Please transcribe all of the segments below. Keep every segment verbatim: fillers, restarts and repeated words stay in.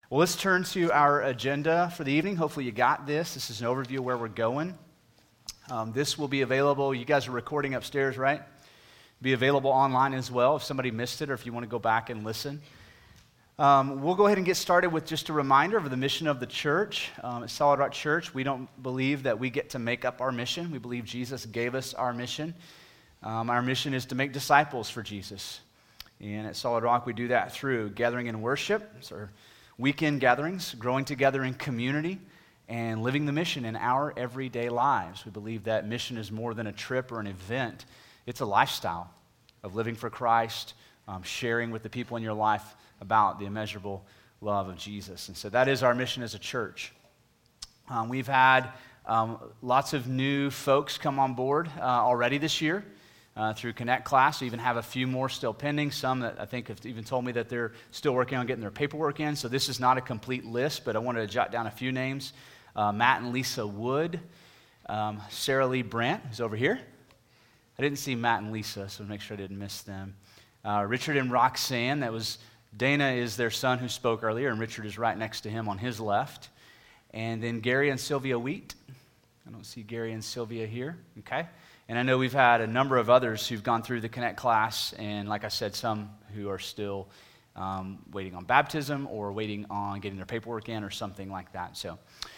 Well, let's turn to our agenda for the evening. Hopefully you got this. This is an overview of where we're going. Um, this will be available. You guys are recording upstairs, right? Be available online as well if somebody missed it or if you want to go back and listen. Um, we'll go ahead and get started with just a reminder of the mission of the church. Um, at Solid Rock Church, we don't believe that we get to make up our mission. We believe Jesus gave us our mission. Um, our mission is to make disciples for Jesus. And at Solid Rock, we do that through gathering in worship, so weekend gatherings, growing together in community, and living the mission in our everyday lives. We believe that mission is more than a trip or an event. It's a lifestyle of living for Christ, um, sharing with the people in your life about the immeasurable love of Jesus. And so that is our mission as a church. Um, we've had um, lots of new folks come on board uh, already this year. Uh, through Connect class. We even have a few more still pending, some that I think have even told me that they're still working on getting their paperwork in. So this is not a complete list, but I wanted to jot down a few names. Uh, Matt and Lisa Wood, um, Sarah Lee Brandt, who's over here. I didn't see Matt and Lisa, so make sure I didn't miss them. Uh, Richard and Roxanne, that was, Dana is their son who spoke earlier, and Richard is right next to him on his left. And then Gary and Sylvia Wheat. I don't see Gary and Sylvia here, okay. And I know we've had a number of others who've gone through the Connect class, and like I said, some who are still um, waiting on baptism or waiting on getting their paperwork in or something like that. So,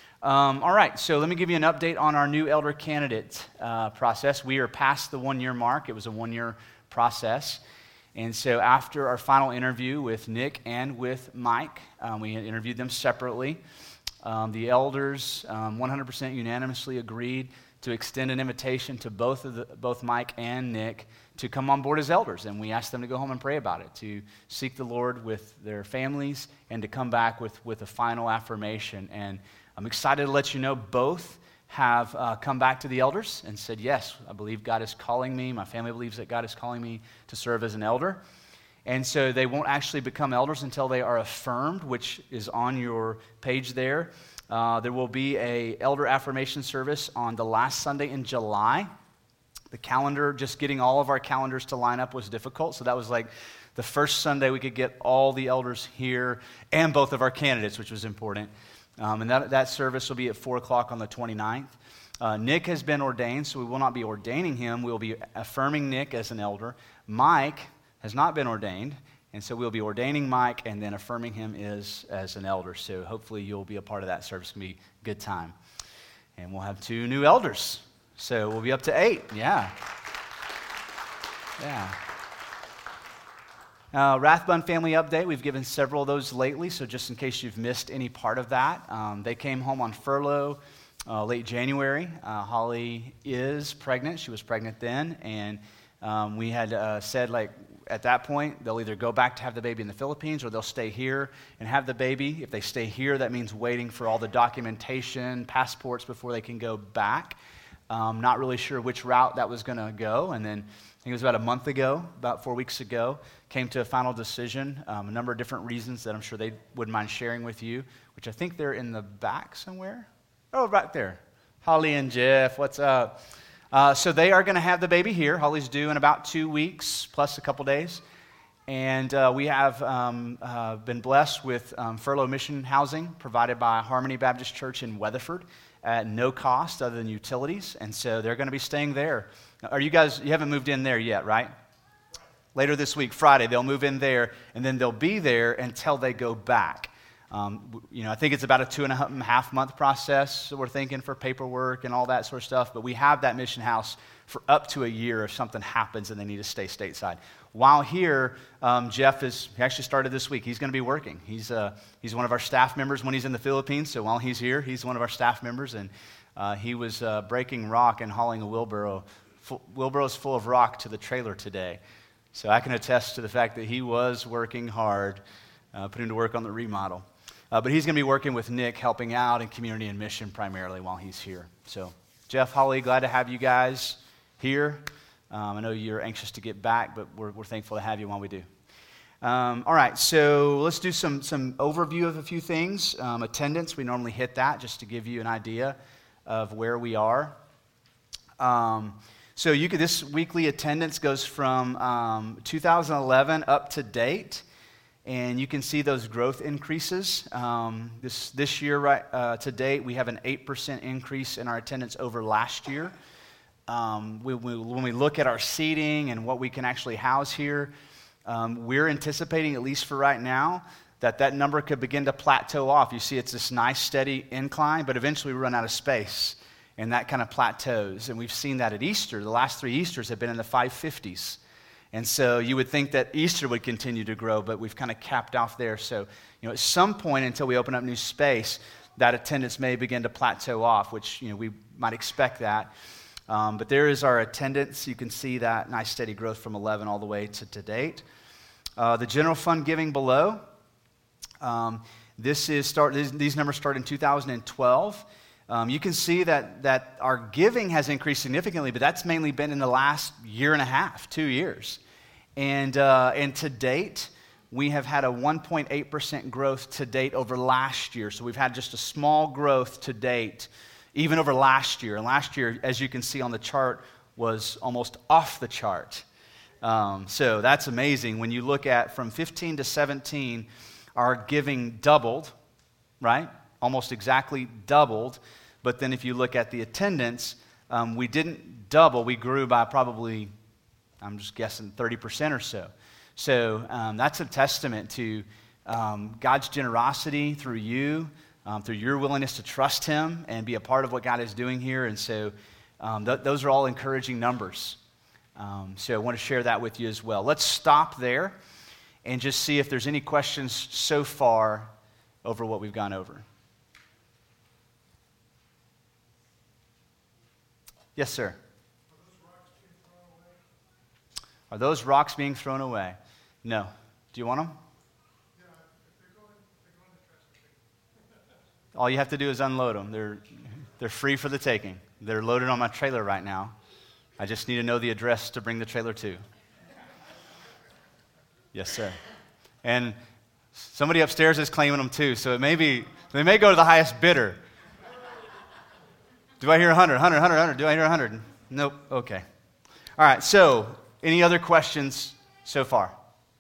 um, all right, so let me give you an update on our new elder candidate uh, process. We are past the one-year mark. It was a one-year process. And so after our final interview with Nick and with Mike, um, we interviewed them separately. Um, the elders um, one hundred percent unanimously agreed to extend an invitation to both of the, both Mike and Nick to come on board as elders. And we asked them to go home and pray about it, to seek the Lord with their families, and to come back with, with a final affirmation. And I'm excited to let you know both have uh, come back to the elders and said, yes, I believe God is calling me. My family believes that God is calling me to serve as an elder. And so they won't actually become elders until they are affirmed, which is on your page there. Uh, there will be a elder affirmation service on the last Sunday in July. The calendar, just getting all of our calendars to line up was difficult, so that was like the first Sunday we could get all the elders here and both of our candidates, which was important. Um, and that, that service will be at four o'clock on the twenty-ninth. Uh, Nick has been ordained, so we will not be ordaining him. We'll be affirming Nick as an elder. Mike has not been ordained, and so we'll be ordaining Mike and then affirming him as, as an elder. So hopefully you'll be a part of that service. It's going to be a good time. And we'll have two new elders. So we'll be up to eight. Yeah. Yeah. Uh, Rathbun family update. We've given several of those lately, so just in case you've missed any part of that. Um, they came home on furlough uh, late January. Uh, Holly is pregnant. She was pregnant then, and um, we had uh, said, like, at that point, they'll either go back to have the baby in the Philippines or they'll stay here and have the baby. If they stay here, that means waiting for all the documentation, passports before they can go back. Um, not really sure which route that was going to go. And then I think it was about a month ago, about four weeks ago, came to a final decision. Um, a number of different reasons that I'm sure they wouldn't mind sharing with you, which I think they're in the back somewhere. Oh, right there. Holly and Jeff, what's up? Uh, so they are going to have the baby here. Holly's due in about two weeks, plus a couple days. And uh, we have um, uh, been blessed with um, furlough mission housing provided by Harmony Baptist Church in Weatherford at no cost other than utilities. And so they're going to be staying there. Are you guys, you haven't moved in there yet, right? Later this week, Friday, they'll move in there, and then they'll be there until they go back. Um, you know, I think it's about a two and a half month process, so we're thinking for paperwork and all that sort of stuff, but we have that mission house for up to a year if something happens and they need to stay stateside. While here, um, Jeff is, he actually started this week. He's going to be working. He's uh, he's one of our staff members when he's in the Philippines, so while he's here, he's one of our staff members, and uh, he was uh, breaking rock and hauling a wheelbarrow, full, wheelbarrows full of rock to the trailer today. So I can attest to the fact that he was working hard, uh, putting to work on the remodel. Uh, but he's going to be working with Nick, helping out in community and mission primarily while he's here. So, Jeff, Holly, glad to have you guys here. Um, I know you're anxious to get back, but we're, we're thankful to have you while we do. Um, all right, so let's do some some overview of a few things. Um, attendance, we normally hit that just to give you an idea of where we are. Um, so you could, this weekly attendance goes from um, two thousand eleven up to date. And you can see those growth increases. Um, this this year, right uh, to date, we have an eight percent increase in our attendance over last year. Um, we, we, when we look at our seating and what we can actually house here, um, we're anticipating, at least for right now, that that number could begin to plateau off. You see it's this nice steady incline, but eventually we run out of space, and that kind of plateaus. And we've seen that at Easter. The last three Easters have been in the five fifties. And so you would think that Easter would continue to grow, but we've kind of capped off there. So, you know, at some point until we open up new space, that attendance may begin to plateau off, which, you know, we might expect that. Um, but there is our attendance. You can see that nice steady growth from eleven all the way to, to date. Uh, the general fund giving below, um, this is start. These, these numbers start in two thousand twelve. Um, you can see that, that our giving has increased significantly, but that's mainly been in the last year and a half, two years. And, uh, and to date, we have had a one point eight percent growth to date over last year. So we've had just a small growth to date, even over last year. And last year, as you can see on the chart, was almost off the chart. Um, so that's amazing. When you look at from fifteen to seventeen, our giving doubled, right? Almost exactly doubled. But then if you look at the attendance, um, we didn't double. We grew by probably, I'm just guessing, thirty percent or so. So um, that's a testament to um, God's generosity through you, um, through your willingness to trust Him and be a part of what God is doing here. And so um, th- those are all encouraging numbers. Um, so I want to share that with you as well. Let's stop there and just see if there's any questions so far over what we've gone over. Yes, sir. Are those rocks being thrown away? No. Do you want them? Yeah, if they're going, if they're going to transportation. All you have to do is unload them. They're, they're free for the taking. They're loaded on my trailer right now. I just need to know the address to bring the trailer to. Yes, sir. And somebody upstairs is claiming them too, so it may be, they may go to the highest bidder. Do I hear one hundred? one hundred, one hundred, one hundred. Do I hear one hundred? Nope. Okay. All right. So, any other questions so far?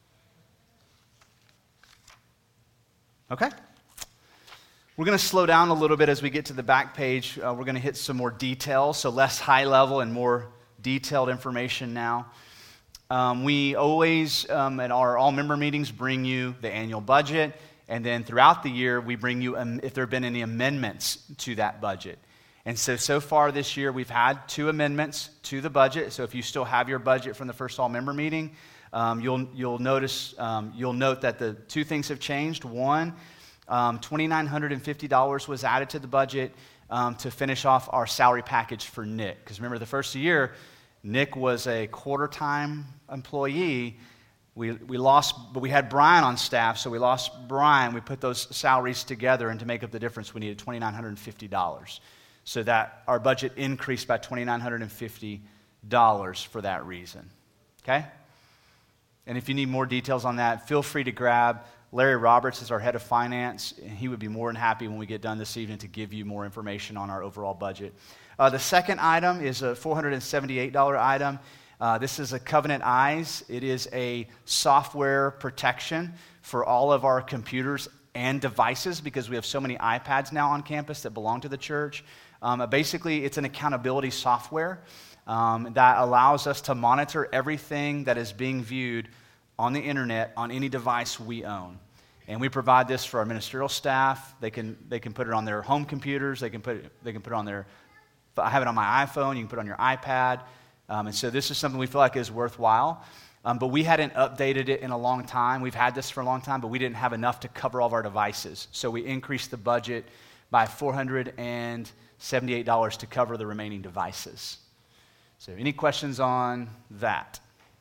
Okay. We're going to slow down a little bit as we get to the back page. Uh, we're going to hit some more details, so less high level and more detailed information now. Um, we always, um, at our all-member meetings, bring you the annual budget, and then throughout the year, we bring you, um, if there have been any amendments to that budget. And so, so far this year, we've had two amendments to the budget. So if you still have your budget from the first all-member meeting, um, you'll you'll notice, um, you'll note that the two things have changed. One, um, two thousand nine hundred fifty dollars was added to the budget um, to finish off our salary package for Nick. Because remember, the first year, Nick was a quarter-time employee. We we lost, but we had Brian on staff, so we lost Brian. We put those salaries together, and to make up the difference, we needed two thousand nine hundred fifty dollars. So that our budget increased by two thousand nine hundred fifty dollars for that reason. Okay? And if you need more details on that, feel free to grab Larry Roberts is our head of finance, and he would be more than happy when we get done this evening to give you more information on our overall budget. Uh, the second item is a four hundred seventy-eight dollars item. Uh, this is a Covenant Eyes. It is a software protection for all of our computers and devices because we have so many iPads now on campus that belong to the church. Um, basically, it's an accountability software um, that allows us to monitor everything that is being viewed on the internet on any device we own. And we provide this for our ministerial staff. They can they can put it on their home computers. They can put it, they can put it on their. I have it on my iPhone. You can put it on your iPad. Um, and so this is something we feel like is worthwhile. Um, but we hadn't updated it in a long time. We've had this for a long time, but we didn't have enough to cover all of our devices. So we increased the budget by four hundred seventy-eight dollars to cover the remaining devices. So any questions on that?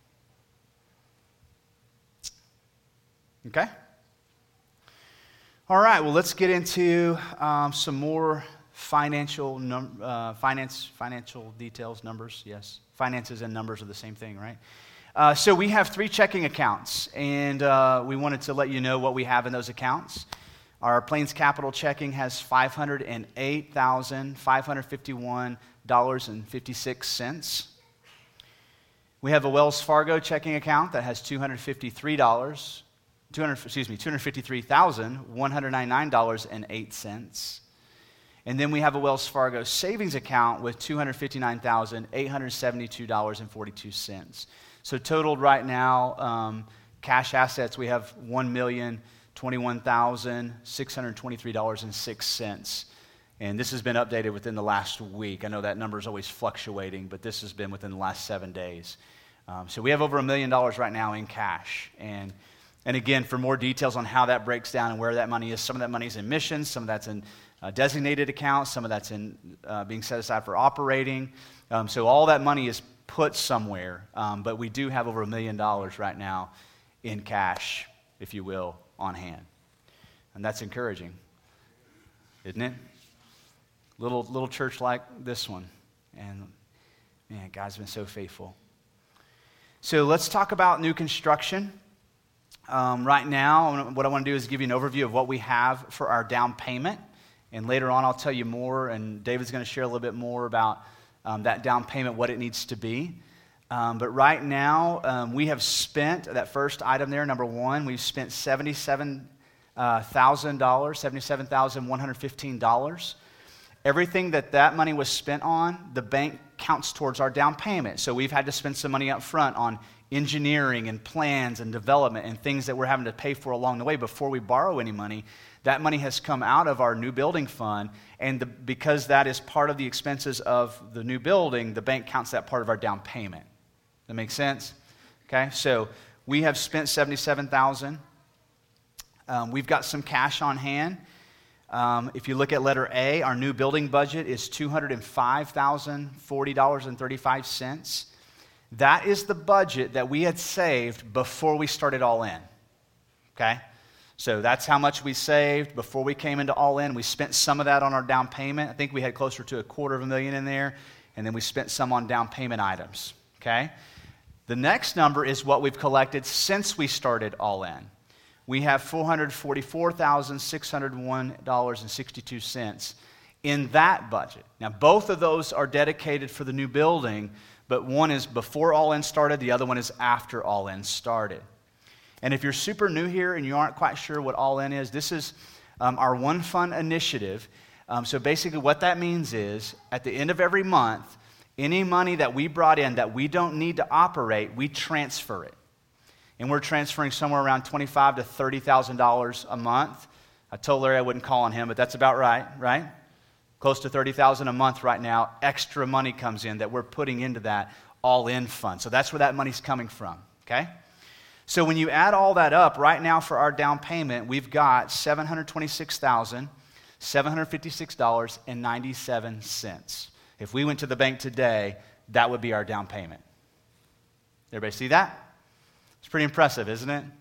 Okay. All right, well, let's get into um, some more financial num- uh, finance financial details, numbers, yes. Finances and numbers are the same thing, right? Uh, so we have three checking accounts, and uh, we wanted to let you know what we have in those accounts. Our Plains Capital checking has five hundred eight thousand five hundred fifty-one dollars and fifty-six cents. We have a Wells Fargo checking account that has two hundred fifty-three dollars two hundred, excuse me, two hundred fifty-three thousand one hundred ninety-nine dollars and eight cents. And then we have a Wells Fargo savings account with two hundred fifty-nine thousand eight hundred seventy-two dollars and forty-two cents. So totaled right now, um, cash assets, we have one million twenty-one thousand six hundred twenty-three dollars and six cents. And this has been updated within the last week. I know that number is always fluctuating, but this has been within the last seven days. Um, so we have over a million dollars right now in cash. And and again, for more details on how that breaks down and where that money is, some of that money is in missions, some of that's in uh, designated accounts, some of that's in uh, being set aside for operating. Um, so all that money is put somewhere. Um, but we do have over a million dollars right now in cash, if you will, on hand. And that's encouraging, isn't it? Little little church like this one. And man, God's been so faithful. So let's talk about new construction. Um, right now, what I want to do is give you an overview of what we have for our down payment. And later on, I'll tell you more, and David's going to share a little bit more about um, that down payment, what it needs to be. Um, but right now, um, we have spent, that first item there, number one, we've spent seventy-seven thousand dollars, seventy-seven thousand one hundred fifteen dollars. Everything that that money was spent on, the bank counts towards our down payment. So we've had to spend some money up front on engineering and plans and development and things that we're having to pay for along the way before we borrow any money. That money has come out of our new building fund, and the, because that is part of the expenses of the new building, the bank counts that part of our down payment. That makes sense? Okay, so we have spent seventy-seven thousand dollars. Um, we've got some cash on hand. Um, if you look at letter A, our new building budget is two hundred five thousand forty dollars and thirty-five cents. That is the budget that we had saved before we started All In. Okay? So that's how much we saved before we came into All In. We spent some of that on our down payment. I think we had closer to a quarter of a million in there. And then we spent some on down payment items. Okay? The next number is what we've collected since we started All In. We have four hundred forty-four thousand six hundred one dollars and sixty-two cents in that budget. Now, both of those are dedicated for the new building, but one is before All In started, the other one is after All In started. And if you're super new here and you aren't quite sure what All In is, this is um, our One Fund initiative. Um, so basically what that means is at the end of every month, any money that we brought in that we don't need to operate, we transfer it. And we're transferring somewhere around twenty-five thousand to thirty thousand dollars a month. I told Larry I wouldn't call on him, but that's about right, right? Close to thirty thousand dollars a month right now. Extra money comes in that we're putting into that all-in fund. So that's where that money's coming from, okay? So when you add all that up, right now for our down payment, we've got seven hundred twenty-six thousand seven hundred fifty-six dollars and ninety-seven cents. If we went to the bank today, that would be our down payment. Everybody see that? It's pretty impressive, isn't it?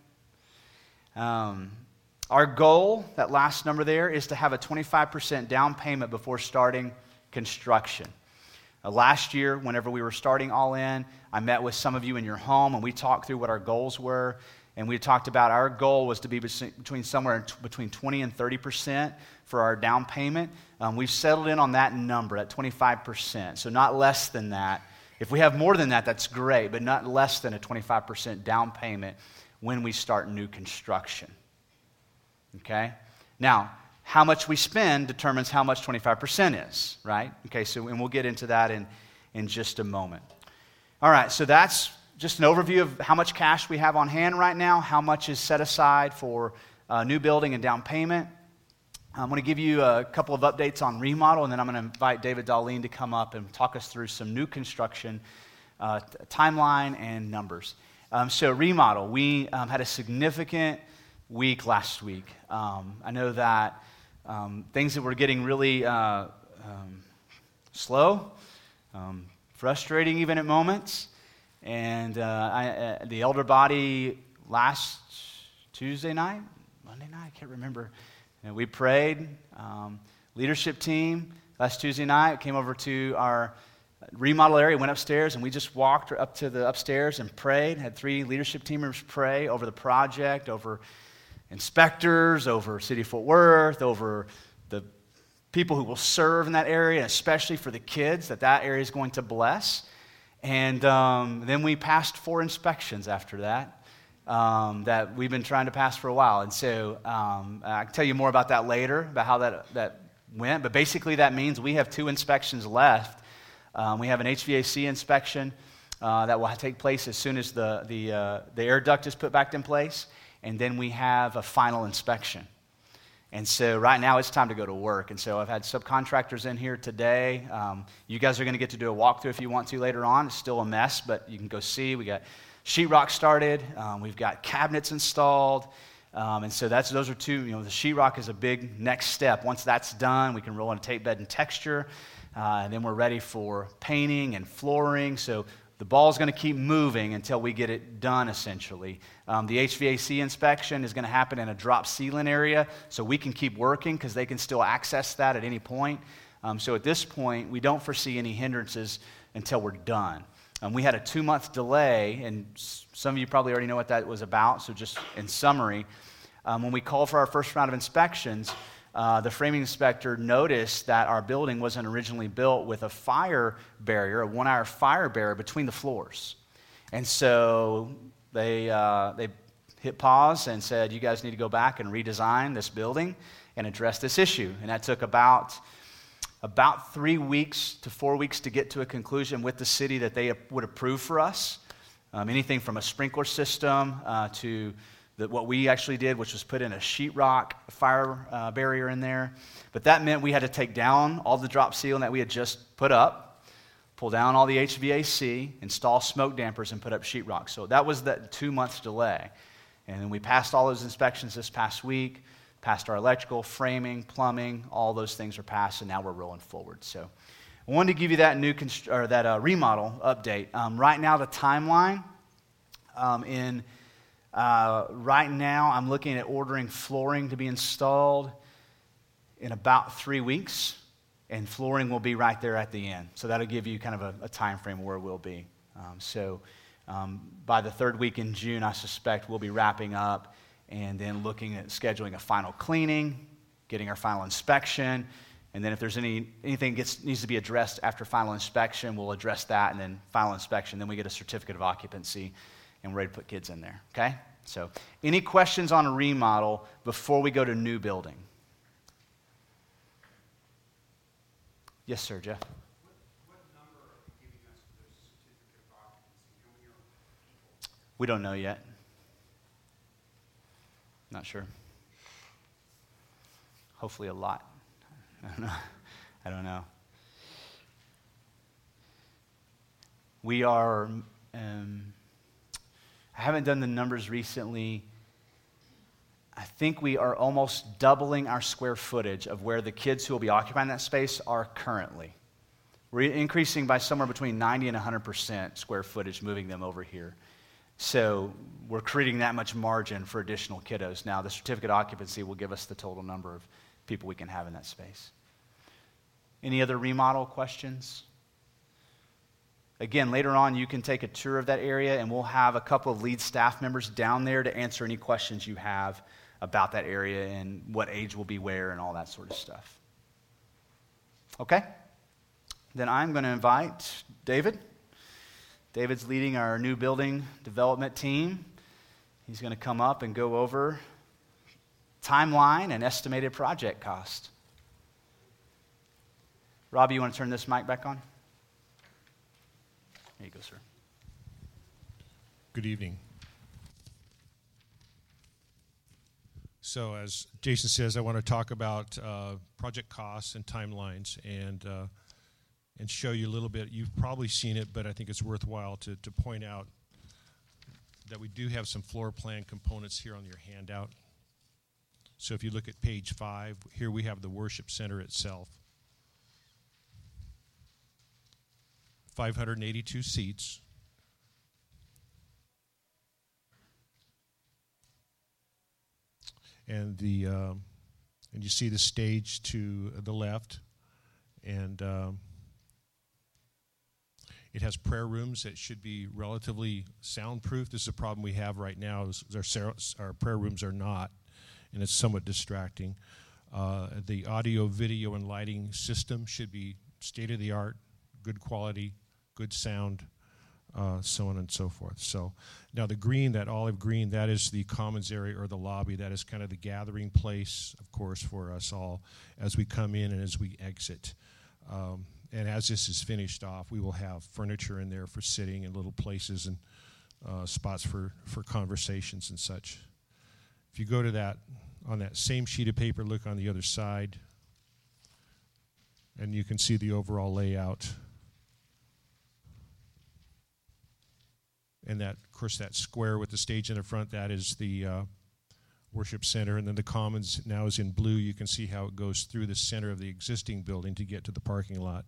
Um, our goal, that last number there, is to have a twenty-five percent down payment before starting construction. Uh, last year, whenever we were starting All In, I met with some of you in your home, and we talked through what our goals were. And we talked about our goal was to be between somewhere between twenty and thirty percent for our down payment. Um, we've settled in on that number at twenty-five percent, so not less than that. If we have more than that, that's great, but not less than a twenty-five percent down payment when we start new construction. Okay? Now, how much we spend determines how much twenty-five percent is, right? Okay, so and we'll get into that in, in just a moment. All right, so that's just an overview of how much cash we have on hand right now, how much is set aside for uh, new building and down payment. I'm going to give you a couple of updates on remodel, and then I'm going to invite David Darlene to come up and talk us through some new construction uh, t- timeline and numbers. Um, so remodel, we um, had a significant week last week. Um, I know that um, things that were getting really uh, um, slow, um, frustrating even at moments, and uh, I, uh, the elder body last Tuesday night, Monday night, I can't remember. And we prayed. Um, leadership team last Tuesday night came over to our remodel area, went upstairs, and we just walked up to the upstairs and prayed. Had three leadership team members pray over the project, over inspectors, over City of Fort Worth, over the people who will serve in that area, especially for the kids that that area is going to bless. And um, then we passed four inspections after that. um, that we've been trying to pass for a while. And so um, I can tell you more about that later, about how that, that went. But basically that means we have two inspections left. Um, we have an H V A C inspection uh, that will take place as soon as the, the, uh, the air duct is put back in place. And then we have a final inspection. And so right now it's time to go to work. And so I've had subcontractors in here today. Um, you guys are going to get to do a walkthrough if you want to later on. It's still a mess, but you can go see. We got sheetrock started. Um, we've got cabinets installed. Um, and so that's those are two, you know, the sheetrock is a big next step. Once that's done, we can roll in a tape bed and texture. Uh, and then we're ready for painting and flooring. So the ball's going to keep moving until we get it done, essentially. Um, the H V A C inspection is going to happen in a drop ceiling area, so we can keep working because they can still access that at any point. Um, so at this point, we don't foresee any hindrances until we're done. Um, we had a two-month delay, and some of you probably already know what that was about, so just in summary, um, when we called for our first round of inspections, Uh, the framing inspector noticed that our building wasn't originally built with a fire barrier, a one-hour fire barrier between the floors. And so they, uh, they hit pause and said, you guys need to go back and redesign this building and address this issue. And that took about, about three weeks to four weeks to get to a conclusion with the city that they would approve for us. Um, anything from a sprinkler system uh, to that what we actually did, which was put in a sheetrock fire uh, barrier in there. But that meant we had to take down all the drop ceiling that we had just put up, pull down all the H V A C, install smoke dampers, and put up sheetrock. So that was that two-month delay. And then we passed all those inspections this past week, passed our electrical, framing, plumbing, all those things are passed, and now we're rolling forward. So I wanted to give you that new const- or that uh, remodel update. Um, right now, the timeline um, in Uh, right now, I'm looking at ordering flooring to be installed in about three weeks, and flooring will be right there at the end. So that'll give you kind of a, a time frame where we'll be. Um, so um, by the third week in June, I suspect we'll be wrapping up and then looking at scheduling a final cleaning, getting our final inspection, and then if there's any anything gets needs to be addressed after final inspection, we'll address that, and then final inspection, then we get a certificate of occupancy, and we're ready to put kids in there, okay? So any questions on a remodel before we go to new building? Yes, sir, Jeff? What, what number are you giving us for the certificate of occupancy? How many are people? We don't know yet. Not sure. Hopefully a lot. I don't know. I don't know. We are... Um, I haven't done the numbers recently. I think we are almost doubling our square footage of where the kids who will be occupying that space are currently. We're increasing by somewhere between ninety and one hundred percent square footage, moving them over here. So we're creating that much margin for additional kiddos. Now, the certificate of occupancy will give us the total number of people we can have in that space. Any other remodel questions? Again, later on, you can take a tour of that area, and we'll have a couple of lead staff members down there to answer any questions you have about that area and what age will be where and all that sort of stuff. Okay? Then I'm going to invite David. David's leading our new building development team. He's going to come up and go over timeline and estimated project cost. Robbie, you want to turn this mic back on? There you go, sir. Good evening. So as Jason says, I want to talk about uh, project costs and timelines and uh, and show you a little bit. You've probably seen it, but I think it's worthwhile to, to point out that we do have some floor plan components here on your handout. So if you look at page five, here we have the worship center itself. five hundred eighty-two seats. And the um, and you see the stage to the left, and um, it has prayer rooms that should be relatively soundproof. This is a problem we have right now. Is our, our prayer rooms are not, and it's somewhat distracting. Uh, the audio, video, and lighting system should be state of the art, good quality, good sound. uh, so on and so forth. So now the green, that olive green, that is the commons area or the lobby. That is kind of the gathering place, of course, for us all as we come in and as we exit. Um, and as this is finished off, we will have furniture in there for sitting and little places and uh, spots for, for conversations and such. If you go to that, on that same sheet of paper, look on the other side, and you can see the overall layout. And that, of course, that square with the stage in the front, that is the uh, worship center. And then the commons now is in blue. You can see how it goes through the center of the existing building to get to the parking lot.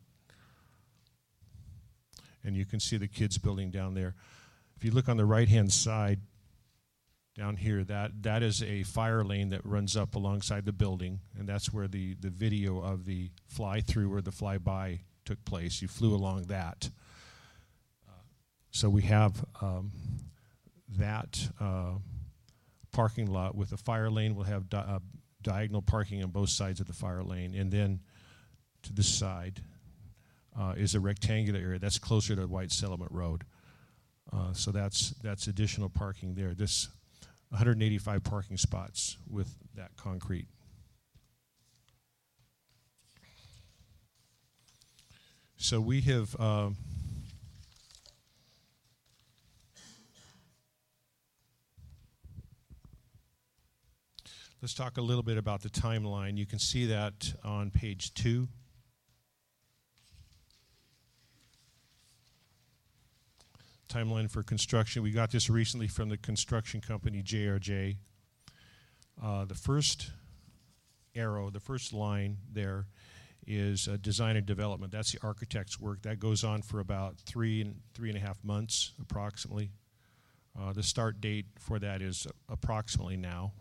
And you can see the kids' building down there. If you look on the right-hand side, down here, that, that is a fire lane that runs up alongside the building, and that's where the, the video of the fly-through or the fly-by took place. You flew along that. Uh, so we have um, that uh, parking lot with a fire lane. We'll have di- uh, diagonal parking on both sides of the fire lane, and then to this side uh, is a rectangular area. That's closer to White Settlement Road. Uh, so that's that's additional parking there. This one hundred eighty-five parking spots with that concrete. So we have uh, let's talk a little bit about the timeline. You can see that on page two. Timeline for construction. We got this recently from the construction company J R J. Uh, the first arrow, the first line there is uh, design and development. That's the architect's work. That goes on for about three and three and a half months approximately. Uh, the start date for that is approximately now.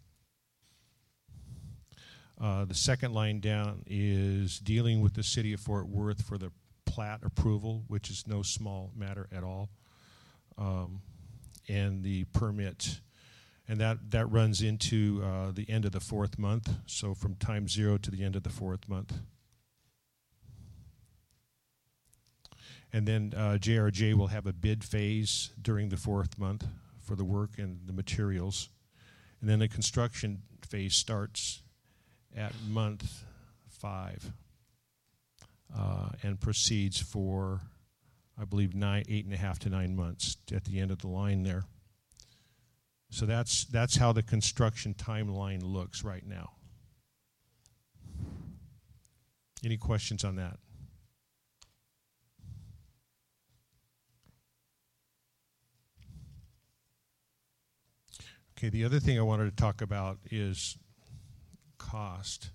Uh, the second line down is dealing with the city of Fort Worth for the plat approval, which is no small matter at all. Um, and the permit, and that, that runs into uh, the end of the fourth month, so from time zero to the end of the fourth month. And then uh, J R J will have a bid phase during the fourth month for the work and the materials. And then the construction phase starts at month five uh, and proceeds for, I believe, nine, eight and a half to nine months at the end of the line there. So that's that's how the construction timeline looks right now. Any questions on that? Okay, the other thing I wanted to talk about is cost.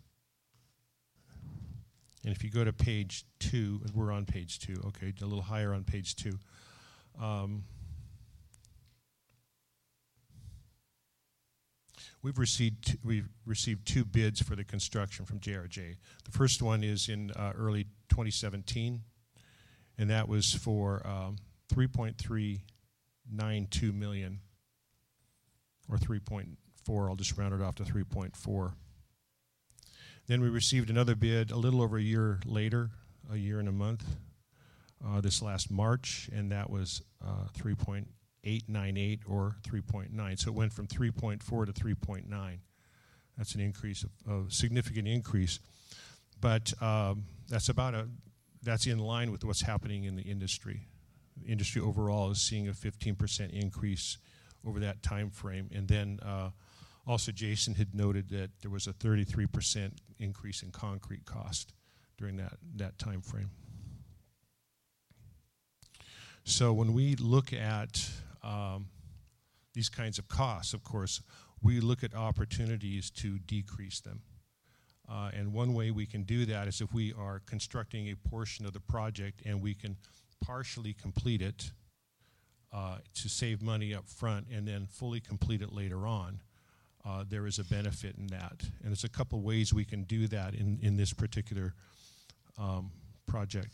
And if you go to page two, we're on page two, okay, a little higher on page two. Um, we've received t- we've received two bids for the construction from J R J. The first one is in uh, early twenty seventeen, and that was for um, three point three nine two million, or three point four. I'll just round it off to three point four. Then we received another bid a little over a year later, a year and a month, uh, this last March, and that was uh, three point eight nine eight or three point nine. So it went from three point four to three point nine. That's an increase, of a significant increase. But um, that's about a, that's in line with what's happening in the industry. The industry overall is seeing a fifteen percent increase over that time frame. And then uh, also, Jason had noted that there was a thirty-three percent increase in concrete cost during that, that time frame. So when we look at um, these kinds of costs, of course, we look at opportunities to decrease them. Uh, and one way we can do that is if we are constructing a portion of the project and we can partially complete it uh, to save money up front and then fully complete it later on. Uh, there is a benefit in that. And there's a couple ways we can do that in, in this particular um, project.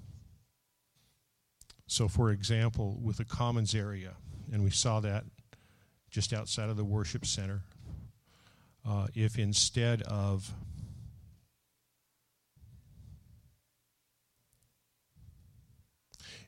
So for example, with the commons area, and we saw that just outside of the worship center, uh, if instead of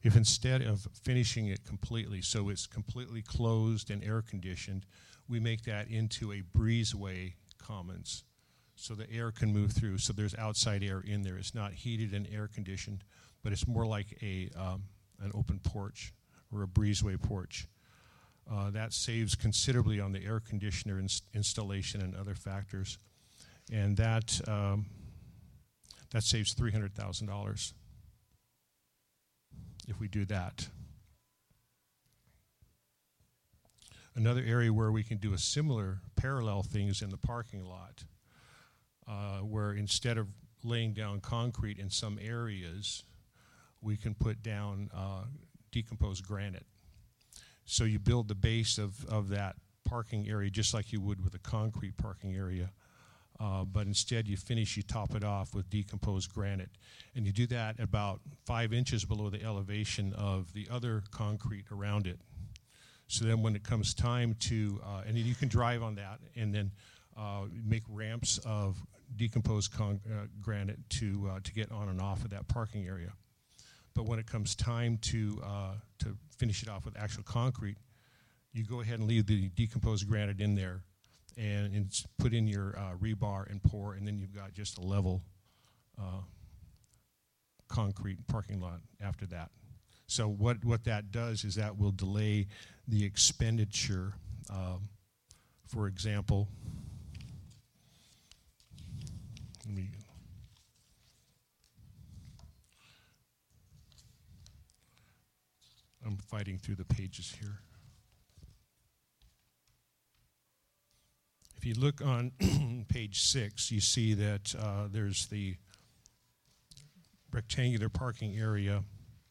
If instead of finishing it completely, so it's completely closed and air conditioned, we make that into a breezeway commons, so the air can move through, so there's outside air in there. It's not heated and air conditioned, but it's more like a um, an open porch or a breezeway porch. Uh, that saves considerably on the air conditioner ins- installation and other factors, and that um, that saves three hundred thousand dollars if we do that. Another area where we can do a similar parallel thing is in the parking lot, uh, where instead of laying down concrete in some areas, we can put down uh, decomposed granite. So you build the base of, of that parking area just like you would with a concrete parking area, uh, but instead you finish, you top it off with decomposed granite. And you do that about five inches below the elevation of the other concrete around it. So then when it comes time to, uh, and then you can drive on that and then uh, make ramps of decomposed con- uh, granite to uh, to get on and off of that parking area. But when it comes time to uh, to finish it off with actual concrete, you go ahead and leave the decomposed granite in there and, and put in your uh, rebar and pour, and then you've got just a level uh, concrete parking lot after that. So what, what that does is that will delay the expenditure. Um, for example, let me I'm fighting through the pages here. If you look on page six, you see that uh, there's the rectangular parking area.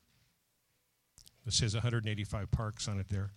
It says one hundred eighty-five parks on it there.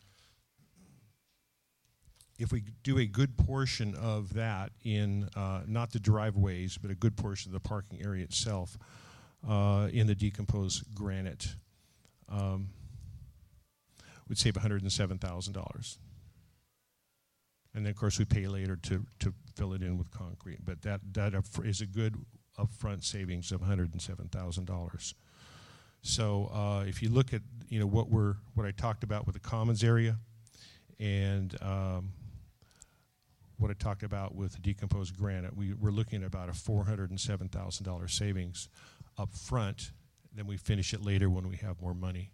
If we do a good portion of that in, uh, not the driveways, but a good portion of the parking area itself uh, in the decomposed granite, um, would save one hundred seven thousand dollars. And then, of course, we pay later to, to fill it in with concrete. But that, that up is a good upfront savings of one hundred seven thousand dollars. So uh, if you look at, you know, what we're what I talked about with the commons area, and um, what I talked about with the decomposed granite, we, we're looking at about a four hundred seven thousand dollars savings up front. Then we finish it later when we have more money.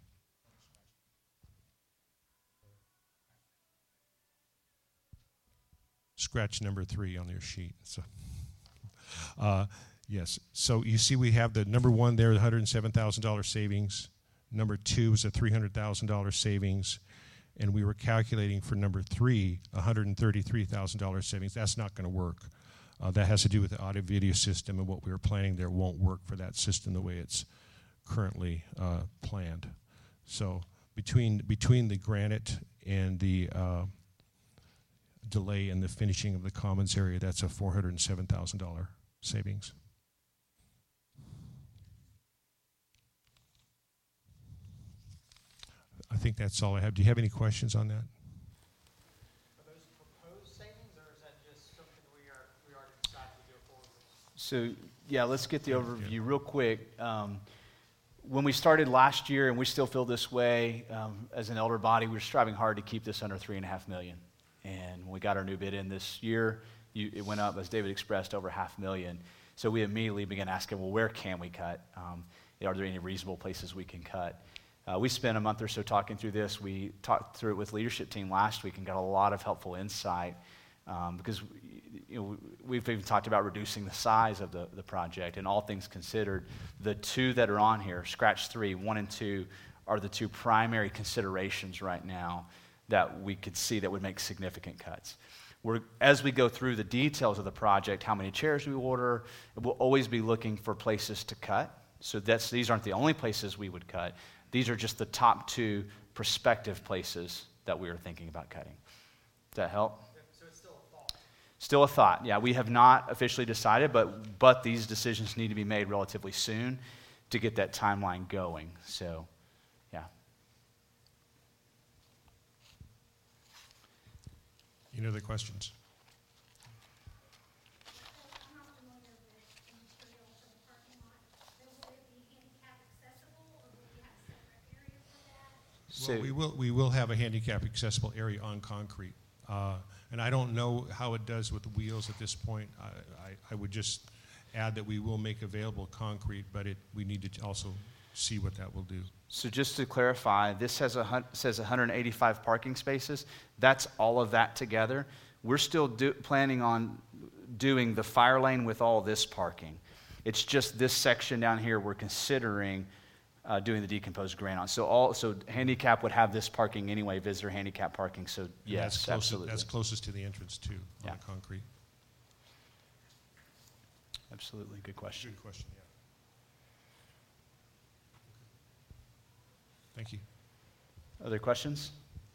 Scratch number three on your sheet. So, uh, yes. So you see, we have the number one there, the one hundred seven thousand dollars savings. Number two is a three hundred thousand dollars savings, and we were calculating for number three, one hundred thirty-three thousand dollars savings. That's not going to work. Uh, that has to do with the audio video system, and what we were planning there won't work for that system the way it's currently uh, planned. So between between the granite and the uh, delay in the finishing of the commons area, that's a four hundred seven thousand dollars savings. I think that's all I have. Do you have any questions on that? Are those proposed savings, or is that just something we are we already decided to go forward with? So, yeah, let's get the overview real quick. Um, when we started last year, and we still feel this way, um, as an elder body, we were striving hard to keep this under three and a half million. And when we got our new bid in this year, you, it went up, as David expressed, over half a million. So we immediately began asking, well, where can we cut? Um, are there any reasonable places we can cut? Uh, we spent a month or so talking through this. We talked through it with leadership team last week and got a lot of helpful insight um, because you know, we've even talked about reducing the size of the, the project. And all things considered, the two that are on here, scratch three, one and two, are the two primary considerations right now that we could see that would make significant cuts. We're, as we go through the details of the project, how many chairs we order, we'll always be looking for places to cut. So that's, these aren't the only places we would cut. These are just the top two prospective places that we are thinking about cutting. Does that help? So it's still a thought. Still a thought. Yeah, we have not officially decided, but but these decisions need to be made relatively soon to get that timeline going. So, yeah. Any other questions? I'm not familiar with the material for the parking lot. So will it be handicap accessible, or will we have separate areas So Well, we will, we will have a handicap accessible area on concrete. Uh, and I don't know how it does with the wheels at this point. I, I, I would just add that we will make available concrete, but it, we need to also see what that will do. So just to clarify, this has a, hun- says one hundred eighty-five parking spaces. That's all of that together. We're still do, planning on doing the fire lane with all this parking. It's just this section down here we're considering uh, doing the decomposed granite on. So all so handicap would have this parking anyway, visitor handicap parking. So And yes, that's closest, absolutely. That's closest to the entrance too, on Yeah. the concrete. Absolutely, good question. Good question, yeah. Thank you. Other questions?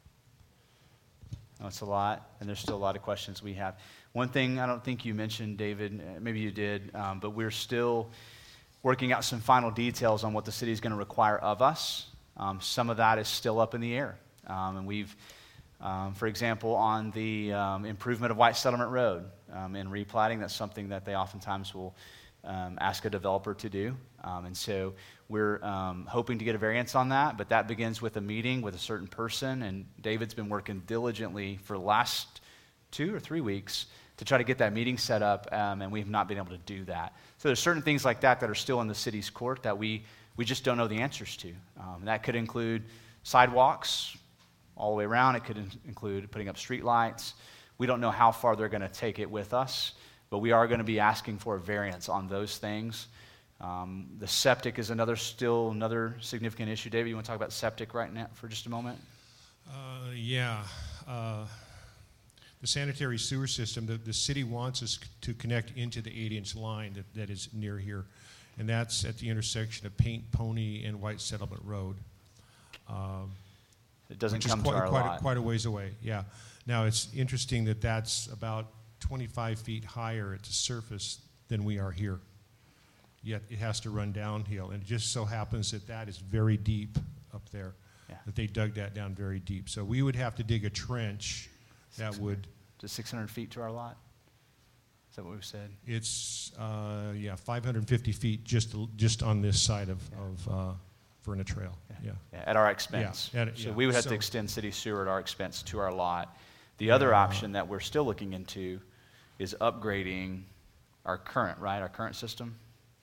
No, it's a lot, and there's still a lot of questions we have. One thing I don't think you mentioned, David, uh, maybe you did, um, but we're still working out some final details on what the city is going to require of us. Um, some of that is still up in the air, um, and we've, um, for example, on the um, improvement of White Settlement Road um, in replatting, that's something that they oftentimes will um, ask a developer to do, um, and so we're um, hoping to get a variance on that, but that begins with a meeting with a certain person, and David's been working diligently for the last two or three weeks to try to get that meeting set up, um, and we've not been able to do that. So there's certain things like that that are still in the city's court that we, we just don't know the answers to. Um, that could include sidewalks all the way around. It could in- include putting up street lights. We don't know how far they're going to take it with us, but we are going to be asking for a variance on those things. Um, the septic is another still another significant issue. David, you want to talk about septic right now for just a moment? Uh, yeah. Uh, the sanitary sewer system, the, the city wants us to connect into the eight-inch line that, that is near here, and that's at the intersection of Paint Pony and White Settlement Road. Um, It doesn't which is come quite, to our quite lot. A, quite a ways away, yeah. Now, it's interesting that that's about twenty-five feet higher at the surface than we are here. Yet it has to run downhill, and it just so happens that that is very deep up there, Yeah. that they dug that down very deep. So we would have to dig a trench that would, Just six hundred feet to our lot? Is that what we've said? it's, uh, yeah, five hundred fifty feet just just on this side of, of uh, Verna Trail, yeah. Yeah, at our expense. Yeah, at- So yeah, we would have so- to extend city sewer at our expense to our lot. The other Yeah. option that we're still looking into is upgrading our current, right, our current system?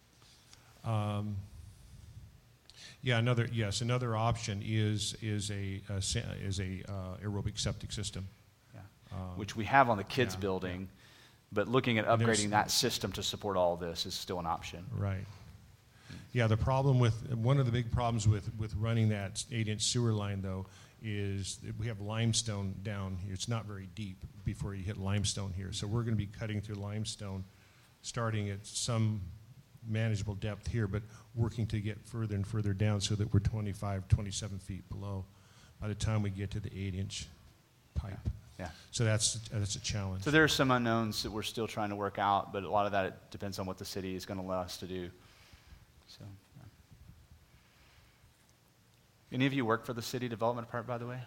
Um, yeah, another yes, another option is is a, a sa- is a uh, aerobic septic system. Yeah. Um, Which we have on the kids' yeah, building, but looking at And there's- upgrading that system to support all of this is still an option. Right. Yeah, the problem with one of the big problems with with running that eight-inch sewer line though is that we have limestone down here. It's not very deep before you hit limestone here, so we're going to be cutting through limestone, starting at some manageable depth here, but working to get further and further down so that we're twenty-five, twenty-seven feet below by the time we get to the eight-inch pipe. Yeah. So that's that's a challenge. So there are some unknowns that we're still trying to work out, but a lot of that it depends on what the city is going to allow us to do. So, yeah. Any of you work for the city development department, by the way?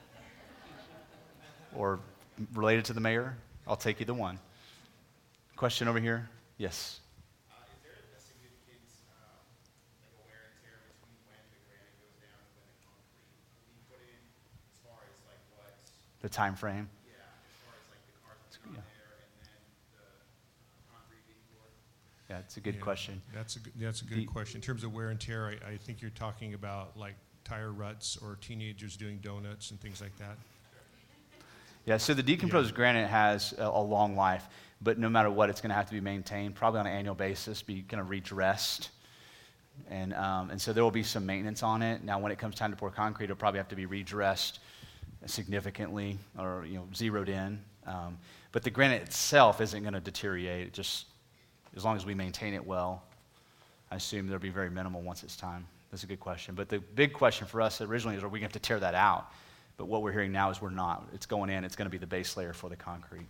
Or related to the mayor? I'll take you the one. Question over here? Yes. Uh, is there a significant, uh, like a wear and tear between when the granite goes down and when the concrete will be put in, as far as like what, The time frame? yeah, as far as like the cars being on Yeah. there and then the concrete being poured? Yeah, it's a good Yeah, question. That's a, good- that's a good The- question. In terms of wear and tear, I, I think you're talking about like tire ruts or teenagers doing donuts and things like that. Yeah, so the decomposed Yeah. granite has a, a long life, but no matter what, it's going to have to be maintained, probably on an annual basis, be kind of redressed. And, um, and so there will be some maintenance on it. Now, when it comes time to pour concrete, it'll probably have to be redressed significantly or, you know, zeroed in. Um, but the granite itself isn't going to deteriorate. It just, as long as we maintain it well, I assume there'll be very minimal once it's time. That's a good question. But the big question for us originally is, are we going to have to tear that out? But what we're hearing now is we're not. It's going in. It's going to be the base layer for the concrete.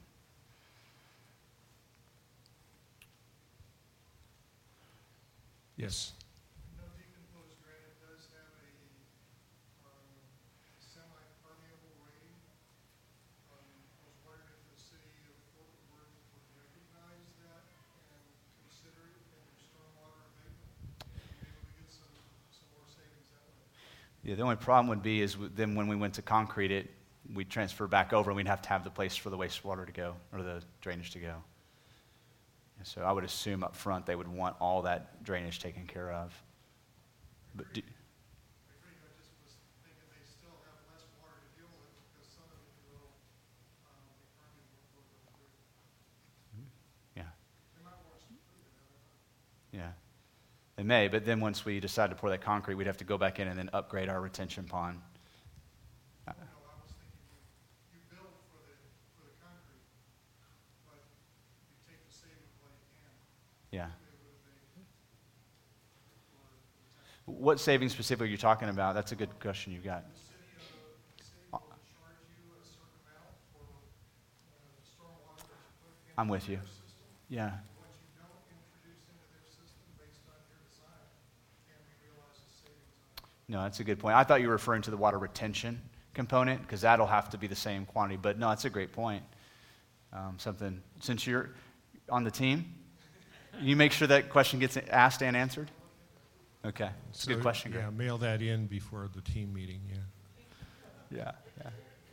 Yes. No decomposed granite does have a um, semi-permeable rating. Um, I was wondering if the city of Fort Worth would recognize that and consider it in their stormwater abatement. Maybe we get some, some more savings that way. Yeah, the only problem would be is w- then when we went to concrete it, we'd transfer back over and we'd have to have the place for the wastewater to go, or the drainage to go. And so I would assume up front they would want all that drainage taken care of. But do, Agreed, I just was thinking they still have less water to deal with because some of it will, um, be permeable for the roof. yeah, They might want us to prove it, I don't know. yeah. They may, but then once we decide to pour that concrete, we'd have to go back in and then upgrade our retention pond. Uh, No, I was thinking you, you build for the, for the concrete, but you take the savings while you can. Yeah. Be able to make for, for the tax. What savings specifically are you talking about? That's a good question you've got. The city, uh, the city will charge you a certain amount for, uh, the stormwater that you put in. I'm with you. their system. Yeah. What you don't introduce into their system based on your design, can we realize the savings on it? No, that's a good point. I thought you were referring to the water retention component, because that'll have to be the same quantity. But no, that's a great point. Um, something, since you're on the team, you make sure that question gets asked and answered? Okay, it's a good So, question, Greg. Yeah, mail that in before the team meeting, yeah. Yeah, yeah.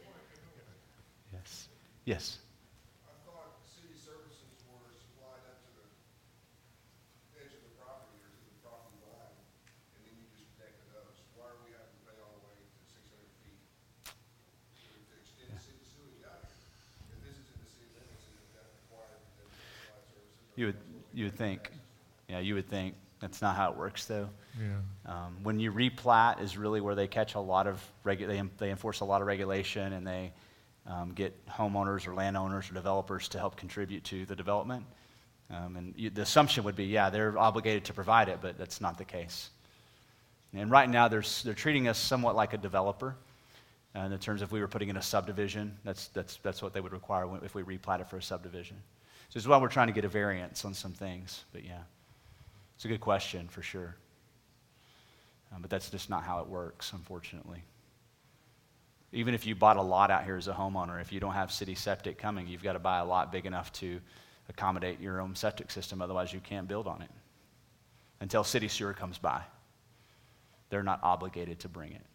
Yes. Yes. I thought city services were supplied up to the edge of the property or to the property line, and then you just connect to those. Why are we having to pay all the way to six hundred feet to to extend the city sewage out here? If this is in the city limits, isn't that required for them to provide services? You would, you would think. Yeah, you would think. That's not how it works, though. Yeah. Um, when you replat is really where they catch a lot of, regu- they, they enforce a lot of regulation, and they um, get homeowners or landowners or developers to help contribute to the development. Um, and you, the assumption would be, yeah, they're obligated to provide it, but that's not the case. And right now, they're, s- they're treating us somewhat like a developer. Uh, in terms of if we were putting in a subdivision, that's, that's, that's what they would require when, if we replat it for a subdivision. So this is why we're trying to get a variance on some things, but yeah. It's a good question, for sure. Um, but that's just not how it works, unfortunately. Even if you bought a lot out here as a homeowner, if you don't have city septic coming, you've got to buy a lot big enough to accommodate your own septic system. Otherwise, you can't build on it until city sewer comes by. They're not obligated to bring it.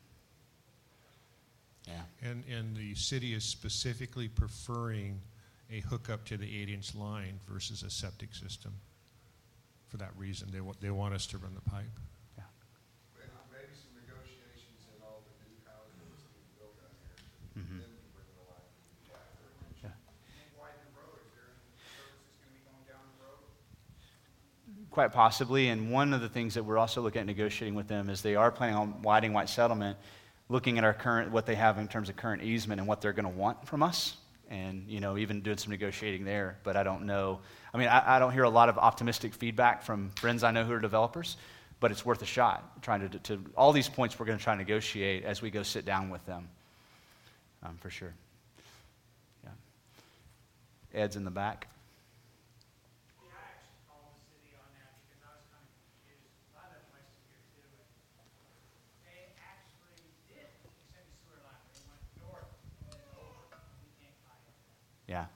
Yeah. And, and the city is specifically preferring a hookup to the eight-inch line versus a septic system. For that reason, they want, they want us to run the pipe. Yeah. Maybe, maybe some negotiations in all the new houses that's being built out here, Mhm. then we bring the line to the back. Yeah. Widen the road, is there any services gonna be going down the road? Quite possibly, and one of the things that we're also looking at negotiating with them is they are planning on widening White Settlement, looking at our current, what they have in terms of current easement and what they're going to want from us, and you know, even doing some negotiating there. But I don't know. I mean, I, I don't hear a lot of optimistic feedback from friends I know who are developers, but it's worth a shot. Trying to, to all these points we're going to try and negotiate as we go sit down with them, um, for sure. Yeah. Ed's in the back. Yeah, I actually called the city on that because I was kind of confused. A lot of that places here too, and they actually did extend the sewer line. They went north and then over. We can't buy it. Yeah.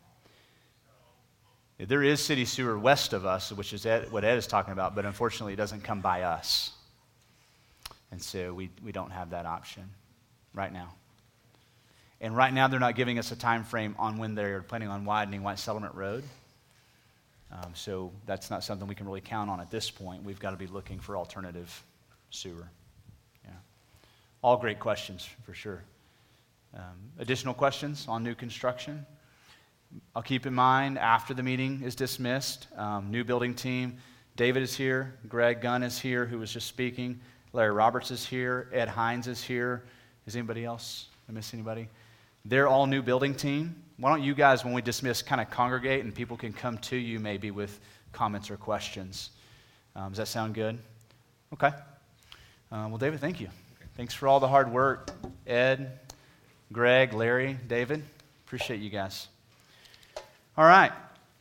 So, There is city sewer west of us, which is Ed, what Ed is talking about, but unfortunately it doesn't come by us. And so we, we don't have that option right now. And right now they're not giving us a time frame on when they're planning on widening White Settlement Road. Um, so that's not something we can really count on at this point. We've got to be looking for alternative sewer. Yeah. All great questions, for sure. Um, additional questions on new construction? I'll keep in mind, after the meeting is dismissed, um, new building team, David is here, Greg Gunn is here, who was just speaking, Larry Roberts is here, Ed Hines is here. Is anybody else? Did I miss anybody? They're all new building team. Why don't you guys, when we dismiss, kind of congregate and people can come to you maybe with comments or questions. Um, does that sound good? Okay. Uh, well, David, thank you. Thanks for all the hard work. Ed, Greg, Larry, David, appreciate you guys. All right.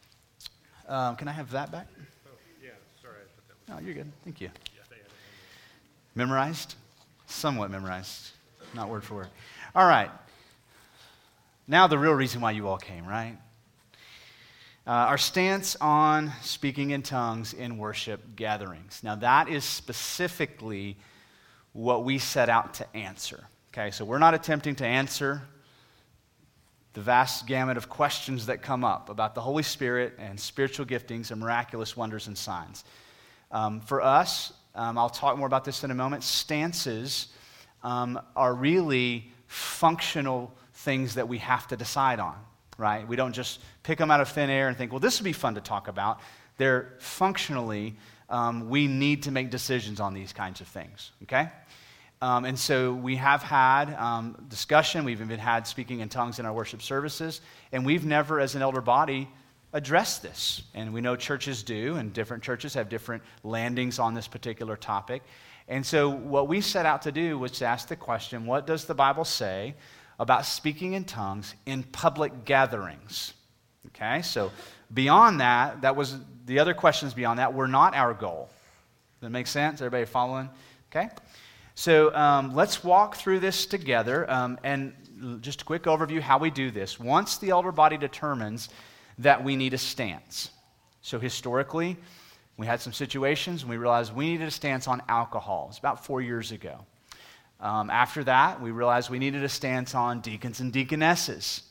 Um, can I have that back? Oh, yeah, sorry, I put that No, you're good. Thank you. Memorized? Somewhat memorized. Not word for word. All right. Now the real reason why you all came, right? Uh, our stance on speaking in tongues in worship gatherings. Now that is specifically what we set out to answer. Okay, so we're not attempting to answer the vast gamut of questions that come up about the Holy Spirit and spiritual giftings and miraculous wonders and signs. Um, for us, um, I'll talk more about this in a moment, stances um, are really functional things that we have to decide on, right? We don't just pick them out of thin air and think, well, this would be fun to talk about. They're functionally, um, we need to make decisions on these kinds of things, okay? Um, and so we have had um, discussion, we've even had speaking in tongues in our worship services, and we've never, as an elder body, addressed this. And we know churches do, and different churches have different landings on this particular topic. And so what we set out to do was to ask the question, what does the Bible say about speaking in tongues in public gatherings? Okay, so beyond that, that was the other questions beyond that were not our goal. Does that make sense? Everybody following? Okay. So um, let's walk through this together, um, and just a quick overview how we do this. Once the elder body determines that we need a stance. So historically, we had some situations and we realized we needed a stance on alcohol. It's about four years ago. Um, after that, we realized we needed a stance on deacons and deaconesses.